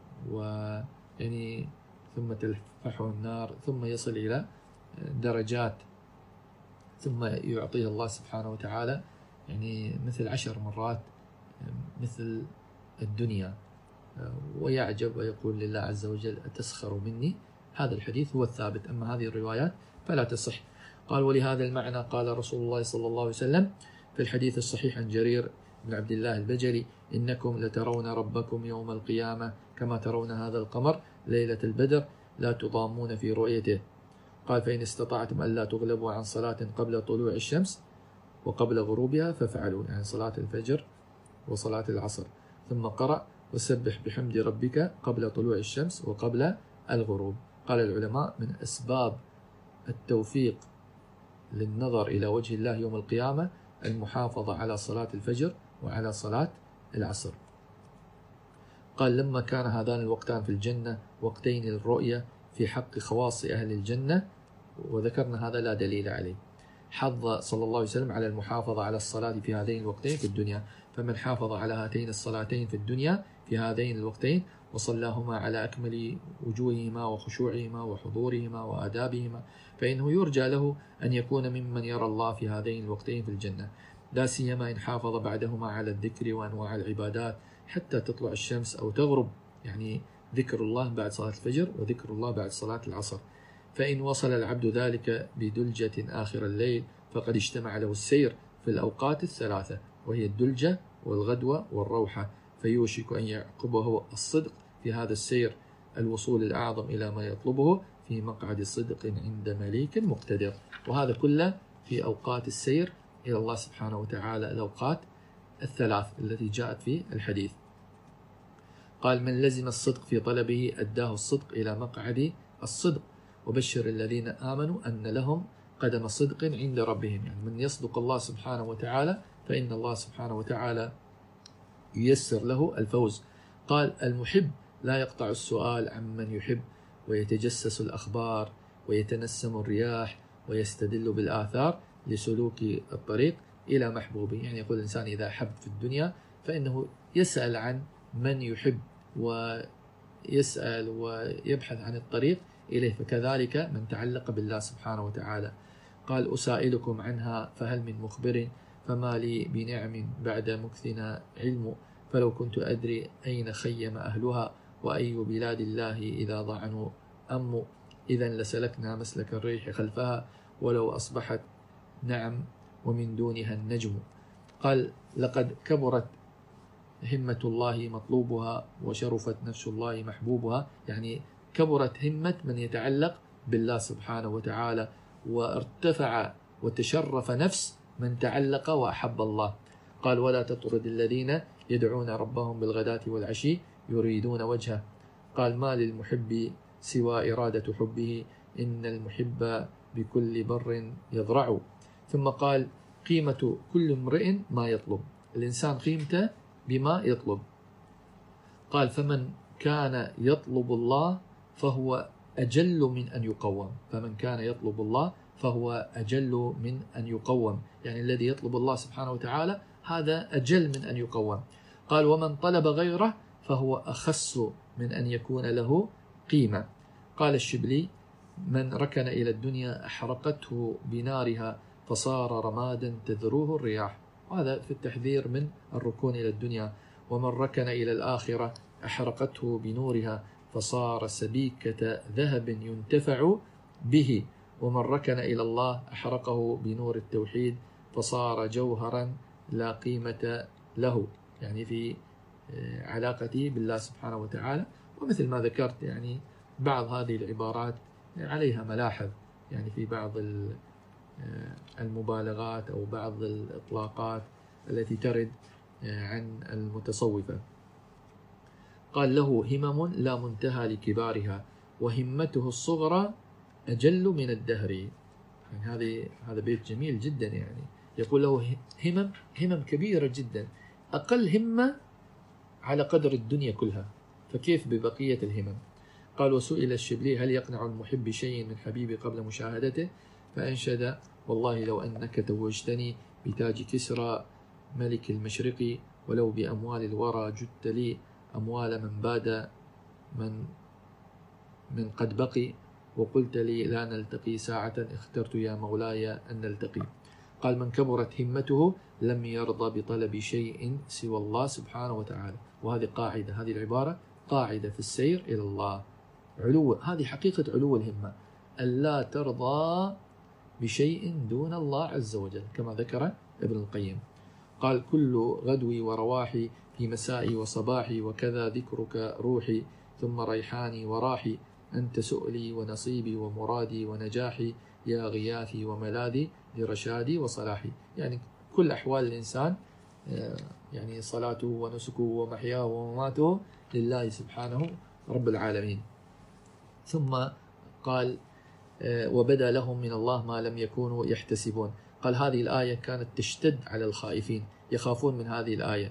ويعني ثم تلفحه النار ثم يصل إلى درجات، ثم يعطيه الله سبحانه وتعالى يعني مثل 10 مرات مثل الدنيا، ويعجب ويقول لله عز وجل: أتسخر مني؟ هذا الحديث هو الثابت، أما هذه الروايات فلا تصح. قال: ولهذا المعنى قال رسول الله صلى الله عليه وسلم في الحديث الصحيح عن جرير بن عبد الله البجلي: إنكم لترون ربكم يوم القيامة كما ترون هذا القمر ليلة البدر لا تضامون في رؤيته. قال: فإن استطعتم ألا تغلبوا عن صلاة قبل طلوع الشمس وقبل غروبها فافعلوا، يعني صلاة الفجر وصلاة العصر. ثم قرأ: وسبح بحمد ربك قبل طلوع الشمس وقبل الغروب. قال العلماء: من أسباب التوفيق للنظر إلى وجه الله يوم القيامة المحافظة على صلاة الفجر وعلى صلاة العصر. قال: لما كان هذان الوقتان في الجنة وقتين للرؤية في حق خواص أهل الجنة، وذكرنا هذا لا دليل عليه، حض صلى الله عليه وسلم على المحافظة على الصلاة في هذين الوقتين في الدنيا. فمن حافظ على هاتين الصلاتين في الدنيا في هذين الوقتين وصلاهما على أكمل وجوههما وخشوعهما وحضورهما وآدابهما فإنه يرجى له أن يكون ممن يرى الله في هذين الوقتين في الجنة، لا سيما إن حافظ بعدهما على الذكر وأنواع العبادات حتى تطلع الشمس أو تغرب، يعني ذكر الله بعد صلاة الفجر وذكر الله بعد صلاة العصر. فإن وصل العبد ذلك بدلجة آخر الليل فقد اجتمع له السير في الأوقات الثلاثة، وهي الدلجة والغدوة والروحة، فيوشك أن يعقبه الصدق في هذا السير، الوصول الأعظم إلى ما يطلبه في مقعد صدق عند مليك مقتدر. وهذا كله في أوقات السير إلى الله سبحانه وتعالى، الأوقات الثلاث التي جاءت في الحديث. قال: من لزم الصدق في طلبه أداه الصدق إلى مقعد الصدق، وبشر الذين آمنوا أن لهم قدم صدق عند ربهم. يعني من يصدق الله سبحانه وتعالى فإن الله سبحانه وتعالى ييسر له الفوز. قال: المحب لا يقطع السؤال عمن يحب، ويتجسس الأخبار ويتنسم الرياح ويستدل بالآثار لسلوك الطريق إلى محبوبه. يعني يقول الإنسان إذا حب في الدنيا فإنه يسأل عن من يحب ويسأل ويبحث عن الطريق إليه، فكذلك من تعلق بالله سبحانه وتعالى. قال: أسائلكم عنها فهل من مخبر، فما لي بنعم بعد مكثنا علم، فلو كنت أدري أين خيم أهلها وأي بلاد الله إذا ضعنوا أم، إذا لسلكنا مسلك الريح خلفها ولو أصبحت نعم ومن دونها النجم. قال: لقد كبرت همة الله مطلوبها وشرفت نفس الله محبوبها. يعني كبرت همة من يتعلق بالله سبحانه وتعالى، وارتفع وتشرف نفس من تعلق وأحب الله. قال: ولا تطرد الذين يدعون ربهم بالغداة والعشي يريدون وجهه. قال: ما للمحب سوى إرادة حبه، إن المحب بكل بر يضرع. ثم قال: قيمة كل امرئ ما يطلب، الإنسان قيمته بما يطلب. قال: فمن كان يطلب الله فهو أجل من أن يقوم، فمن كان يطلب الله فهو أجل من أن يقوم، يعني الذي يطلب الله سبحانه وتعالى هذا أجل من أن يقوم. قال: ومن طلب غيره فهو أخس من أن يكون له قيمة. قال الشبلي: من ركن إلى الدنيا أحرقته بنارها فصار رمادا تذروه الرياح. وهذا في التحذير من الركون إلى الدنيا. ومن ركن إلى الآخرة أحرقته بنورها فصار سبيكة ذهب ينتفع به. ومن ركن إلى الله أحرقه بنور التوحيد فصار جوهرا لا قيمة له، يعني في علاقته بالله سبحانه وتعالى. ومثل ما ذكرت يعني بعض هذه العبارات عليها ملاحظ، يعني في بعض المبالغات أو بعض الإطلاقات التي ترد عن المتصوفة. قال له همم لا منتهى لكبارها وهمته الصغرى أجل من الدهر. يعني هذا بيت جميل جدا. يعني يقول له همم كبيرة جدا، أقل همة على قدر الدنيا كلها، فكيف ببقية الهمم؟ قال وسئل الشبلي هل يقنع المحب بشيء من حبيبي قبل مشاهدته؟ فأنشد والله لو أنك توجتني بتاج كسرى ملك المشرق ولو بأموال الورى جدت لي أموال من باد من قد بقي وقلت لي لا نلتقي ساعة اخترت يا مولاي أن نلتقي. قال من كبرت همته لم يرضى بطلب شيء سوى الله سبحانه وتعالى. وهذه قاعدة، هذه العبارة قاعدة في السير إلى الله. هذه حقيقة علو الهمة، ألا ترضى بشيء دون الله عز وجل كما ذكر ابن القيم. قال كل غدوي ورواحي في مسائي وصباحي وكذا ذكرك روحي ثم ريحاني وراحي أنت سؤلي ونصيبي ومرادي ونجاحي يا غياثي وملاذي لرشادي وصلاحي. يعني كل أحوال الإنسان، يعني صلاته ونسكه ومحياه ومماته لله سبحانه رب العالمين. ثم قال وبدا لهم من الله ما لم يكونوا يحتسبون. قال هذه الآية كانت تشتد على الخائفين، يخافون من هذه الآية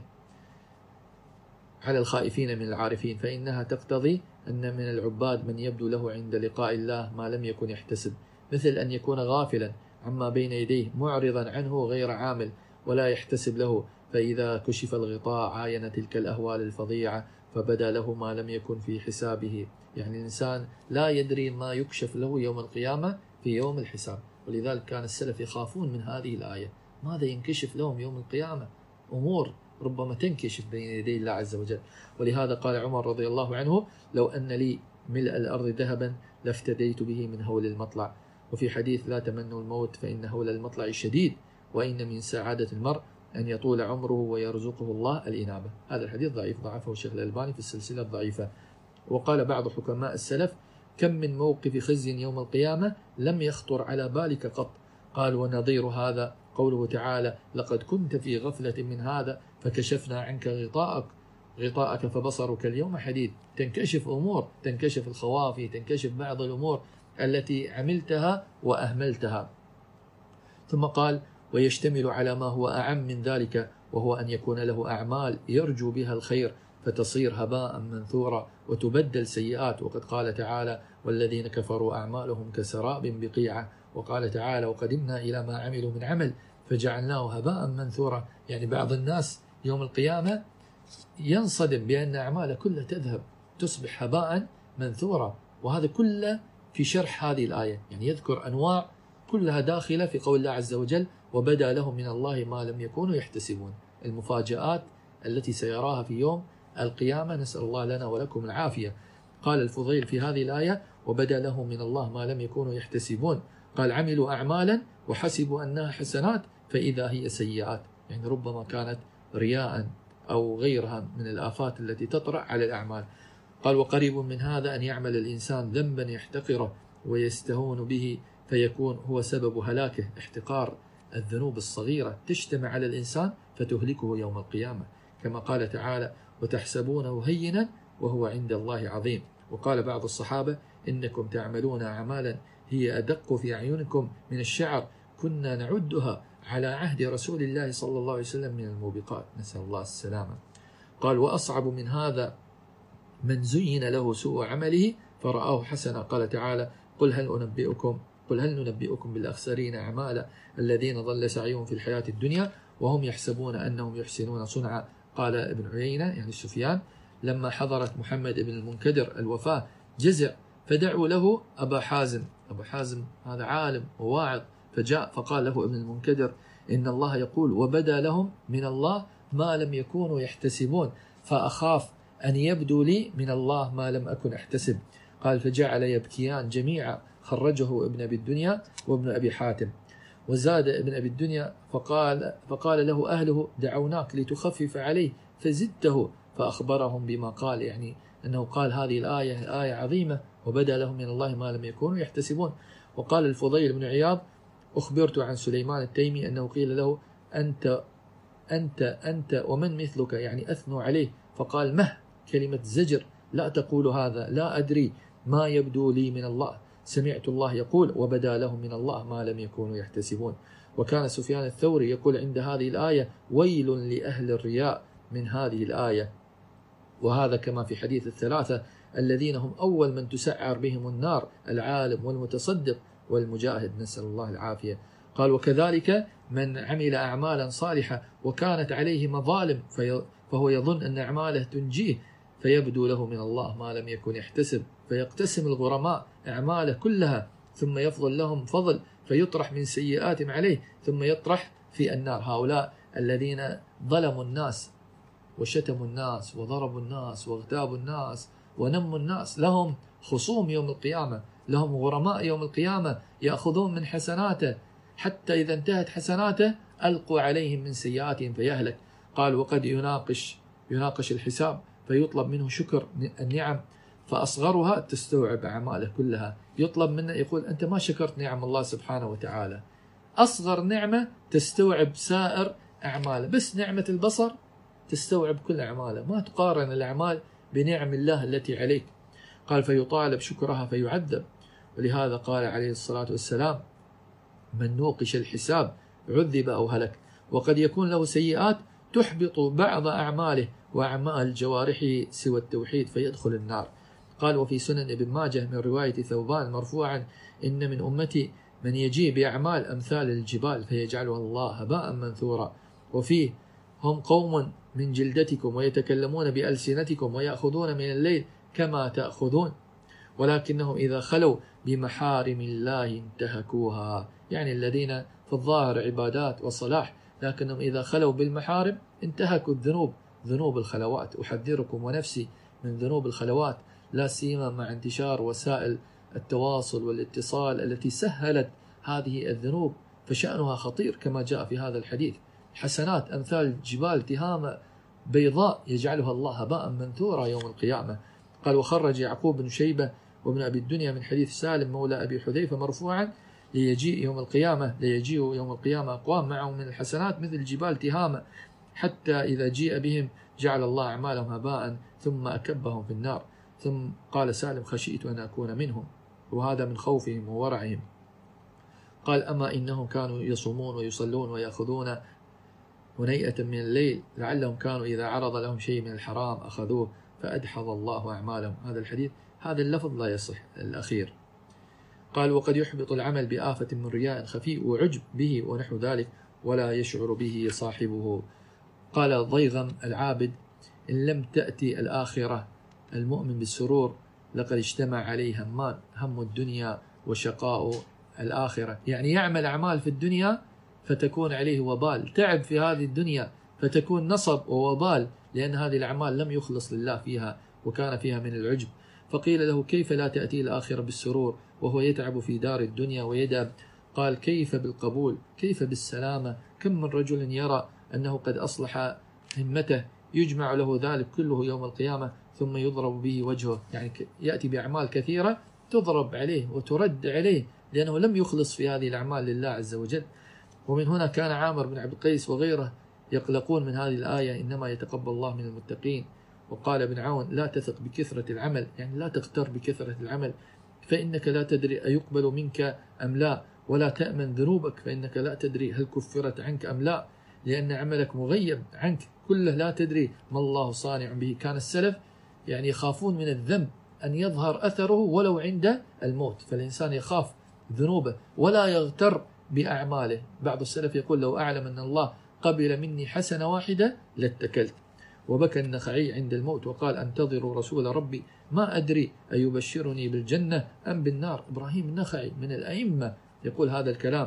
على الخائفين من العارفين، فإنها تقتضي أن من العباد من يبدو له عند لقاء الله ما لم يكن يحتسب، مثل أن يكون غافلا عما بين يديه معرضا عنه غير عامل ولا يحتسب له، فإذا كشف الغطاء عاين تلك الأهوال الفظيعة فبدا له ما لم يكن في حسابه. يعني الإنسان لا يدري ما يكشف له يوم القيامة في يوم الحساب، ولذلك كان السلف يخافون من هذه الآية، ماذا ينكشف لهم يوم القيامة؟ أمور ربما تنكشف بين يدي الله عز وجل. ولهذا قال عمر رضي الله عنه لو أن لي ملء الأرض ذهبا لافتديت به من هول المطلع. وفي حديث لا تمنوا الموت فإن هول المطلع شديد وإن من سعادة المرء أن يطول عمره ويرزقه الله الإنابة. هذا الحديث ضعيف، ضعفه الشيخ الألباني في السلسلة الضعيفة. وقال بعض حكماء السلف كم من موقف خزي يوم القيامة لم يخطر على بالك قط. قال ونظير هذا قوله تعالى لقد كنت في غفلة من هذا فكشفنا عنك غطاءك فبصرك اليوم حديد. تنكشف أمور، تنكشف الخوافي، تنكشف بعض الأمور التي عملتها وأهملتها. ثم قال ويشتمل على ما هو أعم من ذلك، وهو أن يكون له أعمال يرجو بها الخير فتصير هباء منثورا وتبدل سيئات. وقد قال تعالى والذين كفروا أعمالهم كسراب بقيعة. وقال تعالى وقدمنا إلى ما عملوا من عمل فجعلناه هباء منثورا. يعني بعض الناس يوم القيامة ينصدم بأن أعماله كلها تذهب تصبح هباء منثورا، وهذا كله في شرح هذه الآية. يعني يذكر أنواع كلها داخلة في قول الله عز وجل وبدا لهم من الله ما لم يكونوا يحتسبون، المفاجآت التي سيراها في يوم القيامة، نسأل الله لنا ولكم العافية. قال الفضيل في هذه الآية وبدا لهم من الله ما لم يكونوا يحتسبون، قال عملوا أعمالا وحسبوا أنها حسنات فإذا هي سيئات. يعني ربما كانت رياء أو غيرها من الآفات التي تطرأ على الأعمال. قال وقريب من هذا أن يعمل الإنسان ذنبا يحتقره ويستهون به فيكون هو سبب هلاكه. احتقار الذنوب الصغيرة تجتمع على الإنسان فتهلكه يوم القيامة، كما قال تعالى وتحسبونه هينا وهو عند الله عظيم. وقال بعض الصحابة إنكم تعملون أعمالا هي أدق في أعينكم من الشعر كنا نعدها على عهد رسول الله صلى الله عليه وسلم من الموبقات، نسأل الله السلامة. قال وأصعب من هذا من زين له سوء عمله فرآه حسنا. قال تعالى قل هل ننبئكم بالأخسرين أعمالا الذين ضل سعيهم في الحياة الدنيا وهم يحسبون أنهم يحسنون صنعا. قال ابن عيينة يعني سفيان لما حضرت محمد بن المنكدر الوفاة جزع فدعوا له أبا حازم. أبا حازم هذا عالم وواعظ، فجاء فقال له ابن المنكدر إن الله يقول وبدا لهم من الله ما لم يكونوا يحتسبون فأخاف أن يبدو لي من الله ما لم أكن أحتسب. قال فجعل يبكيان جميعا، خرجه ابن أبي الدنيا وابن أبي حاتم. وزاد ابن أبي الدنيا فقال له أهله دعوناك لتخفف عليه فزدته، فأخبرهم بما قال، يعني أنه قال هذه الآية آية عظيمة وبدا لهم من الله ما لم يكونوا يحتسبون. وقال الفضيل بن عياض أخبرت عن سليمان التيمي أنه قيل له أنت ومن مثلك، يعني أثنوا عليه، فقال مه كلمة زجر: لا تقول هذا، لا أدري ما يبدو لي من الله، سمعت الله يقول وبدا لهم من الله ما لم يكونوا يحتسبون. وكان سفيان الثوري يقول عند هذه الآية: ويل لأهل الرياء من هذه الآية. وهذا كما في حديث الثلاثة الذين هم أول من تسعر بهم النار: العالم والمتصدق والمجاهد، نسأل الله العافية. قال: وكذلك من عمل أعمالا صالحة وكانت عليه مظالم فهو يظن أن أعماله تنجيه فيبدو له من الله ما لم يكن يحتسب، فيقتسم الغرماء أعماله كلها ثم يفضل لهم فضل فيطرح من سيئاتهم عليه ثم يطرح في النار. هؤلاء الذين ظلموا الناس وشتموا الناس وضربوا الناس واغتابوا الناس ونموا الناس لهم خصوم يوم القيامة، لهم غرماء يوم القيامة يأخذون من حسناته، حتى إذا انتهت حسناته ألقوا عليهم من سيئاتهم فيهلك. قال: وقد يناقش الحساب فيطلب منه شكر النعم فأصغرها تستوعب أعماله كلها. يطلب منه، يقول: أنت ما شكرت نعم الله سبحانه وتعالى. أصغر نعمة تستوعب سائر أعماله، بس نعمة البصر تستوعب كل أعماله، ما تقارن الأعمال بنعم الله التي عليك. قال: فيطالب شكرها فيعذب. ولهذا قال عليه الصلاة والسلام: من نوقش الحساب عذب أو هلك. وقد يكون له سيئات تحبط بعض أعماله وأعمال جوارحه سوى التوحيد فيدخل النار. قال: وفي سنن ابن ماجه من رواية ثوبان مرفوعا: إن من أمتي من يجيء بأعمال أمثال الجبال فيجعلها الله هباء منثورا. وفيه: هم قوم من جلدتكم ويتكلمون بألسنتكم ويأخذون من الليل كما تأخذون ولكنهم إذا خلوا بمحارم الله انتهكوها. يعني الذين في الظاهر عبادات وصلاح، لكنهم إذا خلوا بالمحارم انتهكوا الذنوب، ذنوب الخلوات. أحذركم ونفسي من ذنوب الخلوات، لا سيما مع انتشار وسائل التواصل والاتصال التي سهلت هذه الذنوب، فشأنها خطير كما جاء في هذا الحديث: حسنات أمثال جبال تهامة بيضاء يجعلها الله هباء منثورا يوم القيامة. قال: وخرج يعقوب بن شيبة وابن أبي الدنيا من حديث سالم مولى أبي حذيفة مرفوعا: ليجيء يوم القيامة أقوام معهم من الحسنات مثل جبال تهامة، حتى إذا جيء بهم جعل الله أعمالهم هباء ثم أكبهم في النار. ثم قال سالم: خشيت أن أكون منهم، وهذا من خوفهم وورعهم. قال: أما إنهم كانوا يصومون ويصلون ويأخذون هنيئة من الليل لعلهم كانوا إذا عرض لهم شيء من الحرام أخذوه فأدحض الله أعمالهم. هذا الحديث، هذا اللفظ لا يصح الأخير. قال: وقد يحبط العمل بآفة من رياء خفي وعجب به ونحو ذلك ولا يشعر به صاحبه. قال ضيغم العابد: إن لم تأتي الآخرة المؤمن بالسرور لقد اجتمع عليه همان: هم الدنيا وشقاء الآخرة. يعني يعمل أعمال في الدنيا فتكون عليه وبال، تعب في هذه الدنيا فتكون نصب ووبال، لأن هذه الأعمال لم يخلص لله فيها وكان فيها من العجب. فقيل له: كيف لا تأتي الآخرة بالسرور وهو يتعب في دار الدنيا ويدعب؟ قال: كيف بالقبول، كيف بالسلامة؟ كم من رجل يرى أنه قد أصلح همته يجمع له ذلك كله يوم القيامة ثم يضرب به وجهه، يعني يأتي بأعمال كثيرة تضرب عليه وترد عليه لأنه لم يخلص في هذه الأعمال لله عز وجل. ومن هنا كان عامر بن عبد القيس وغيره يقلقون من هذه الآية: إنما يتقبل الله من المتقين. وقال ابن عون: لا تثق بكثرة العمل، يعني لا تغتر بكثرة العمل، فإنك لا تدري أيقبل منك أم لا، ولا تأمن ذنوبك فإنك لا تدري هل كفرت عنك أم لا، لأن عملك مغيب عنك كله، لا تدري ما الله صانع به. كان السلف يعني يخافون من الذنب أن يظهر أثره ولو عند الموت، فالإنسان يخاف ذنوبه ولا يغتر بأعماله. بعض السلف يقول: لو أعلم أن الله قبل مني حسنة واحدة لاتكلت. وبكى النخعي عند الموت وقال: أنتظر رسول ربي ما أدري أيبشرني بالجنة أم بالنار. إبراهيم النخعي من الأئمة يقول هذا الكلام.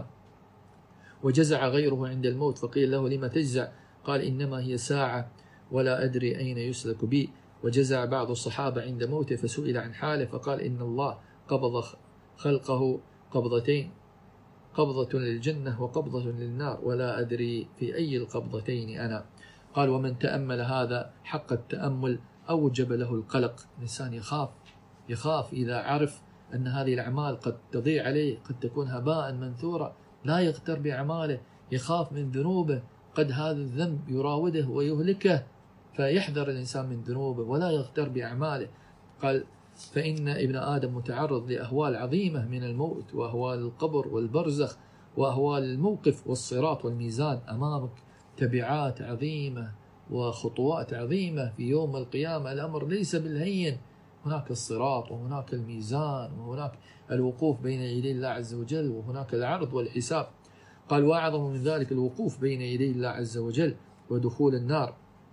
وجزع غيره عند الموت فقيل له: لما تجزع؟ قال: إنما هي ساعة ولا أدري أين يسلك بي. وجزع بعض الصحابة عند موته فسئل عن حاله فقال: إن الله قبض خلقه قبضتين، قبضة للجنة وقبضة للنار، ولا أدري في أي القبضتين أنا. قال: ومن تأمل هذا حق التأمل أوجب له القلق. الإنسان يخاف إذا عرف أن هذه الأعمال قد تضيع عليه، قد تكون هباء منثورا، لا يغتر بأعماله، يخاف من ذنوبه، قد هذا الذنب يراوده ويهلكه، فيحذر الإنسان من ذنوبه ولا يغتر بأعماله. قال فإن ابن آدم متعرض لأهوال عظيمة من الموت وأهوال القبر والبرزخ وأهوال الموقف والصراط والميزان. أمامك تبعات عظيمة وخطوات عظيمة في يوم القيامة، الأمر ليس بالهين. هناك الصراط وهناك الميزان وهناك الوقوف بين يدي الله عز وجل وهناك العرض والحساب. قال وأعظم من ذلك الوقوف بين يدي الله عز وجل ودخول النار.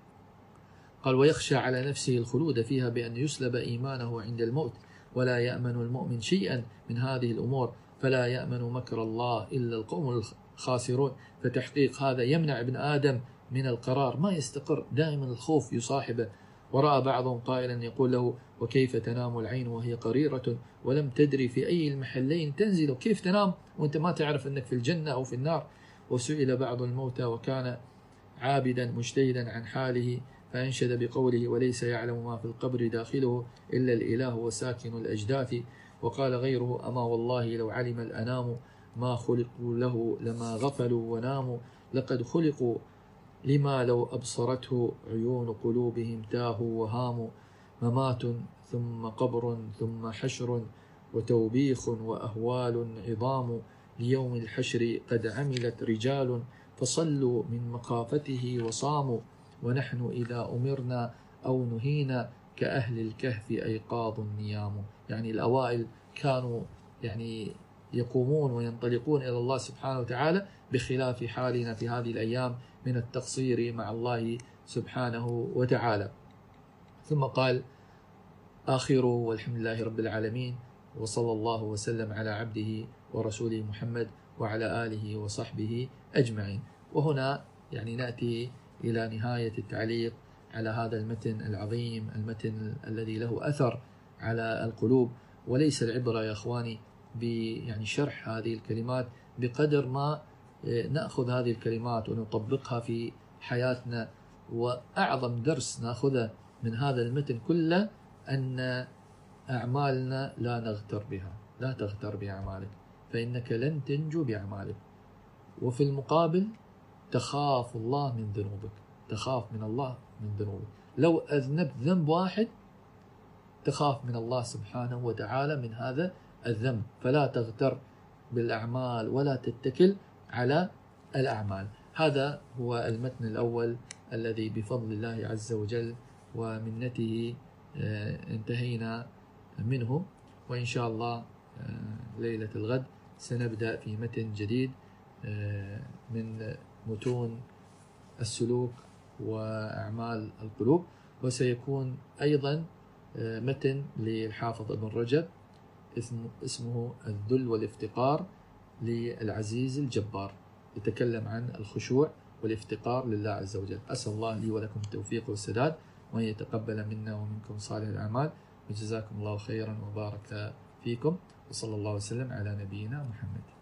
قال ويخشى على نفسه الخلود فيها بأن يسلب إيمانه عند الموت، ولا يأمن المؤمن شيئا من هذه الأمور، فلا يأمن مكر الله إلا القوم الخاسرون. فتحقيق هذا يمنع ابن آدم من القرار، ما يستقر، دائما الخوف يصاحبه. ورأى بعضهم قائلا يقول له وكيف تنام العين وهي قريرة ولم تدري في أي المحلين تنزل؟ كيف تنام وأنت ما تعرف أنك في الجنة أو في النار؟ وسئل بعض الموتى وكان عابدا مجتهدا عن حاله فأنشد بقوله وليس يعلم ما في القبر داخله إلا الإله وساكن الأجداث. وقال غيره أما والله لو علم الأنام ما خلقوا له لما غفلوا وناموا، لقد خلقوا لما لو أبصرته عيون قلوبهم تاهوا وهاموا. ممات ثم قبر ثم حشر وتوبيخ وأهوال عظام، ليوم الحشر قد عملت رجال فصلوا من مخافته وصاموا، ونحن إذا أمرنا أو نهينا كأهل الكهف أيقاظ نيام. يعني الأوائل كانوا يعني يقومون وينطلقون إلى الله سبحانه وتعالى، بخلاف حالنا في هذه الأيام من التقصير مع الله سبحانه وتعالى. ثم قال آخره والحمد لله رب العالمين، وصلى الله وسلم على عبده ورسوله محمد وعلى آله وصحبه أجمعين. وهنا يعني نأتي إلى نهاية التعليق على هذا المتن العظيم، المتن الذي له أثر على القلوب. وليس العبرة يا أخواني يعني شرح هذه الكلمات بقدر ما نأخذ هذه الكلمات ونطبقها في حياتنا. وأعظم درس نأخذه من هذا المتن كله أن أعمالنا لا نغتر بها. لا تغتر بأعمالك فإنك لن تنجو بأعمالك. وفي المقابل تخاف الله من ذنوبك، تخاف من الله من ذنوبك. لو أذنبت ذنب واحد تخاف من الله سبحانه وتعالى من هذا الذنب. فلا تغتر بالأعمال ولا تتكل على الأعمال. هذا هو المتن الأول الذي بفضل الله عز وجل ومنته انتهينا منه. وإن شاء الله ليلة الغد سنبدأ في متن جديد من متون السلوك وأعمال القلوب، وسيكون أيضا متن للحافظ ابن رجب اسمه الذل والافتقار للعزيز الجبار، يتكلم عن الخشوع والافتقار لله عز وجل. أسأل الله لي ولكم التوفيق والسداد، وأن يتقبل منا ومنكم صالح الأعمال، وجزاكم الله خيرا وبارك فيكم، وصلى الله وسلم على نبينا محمد.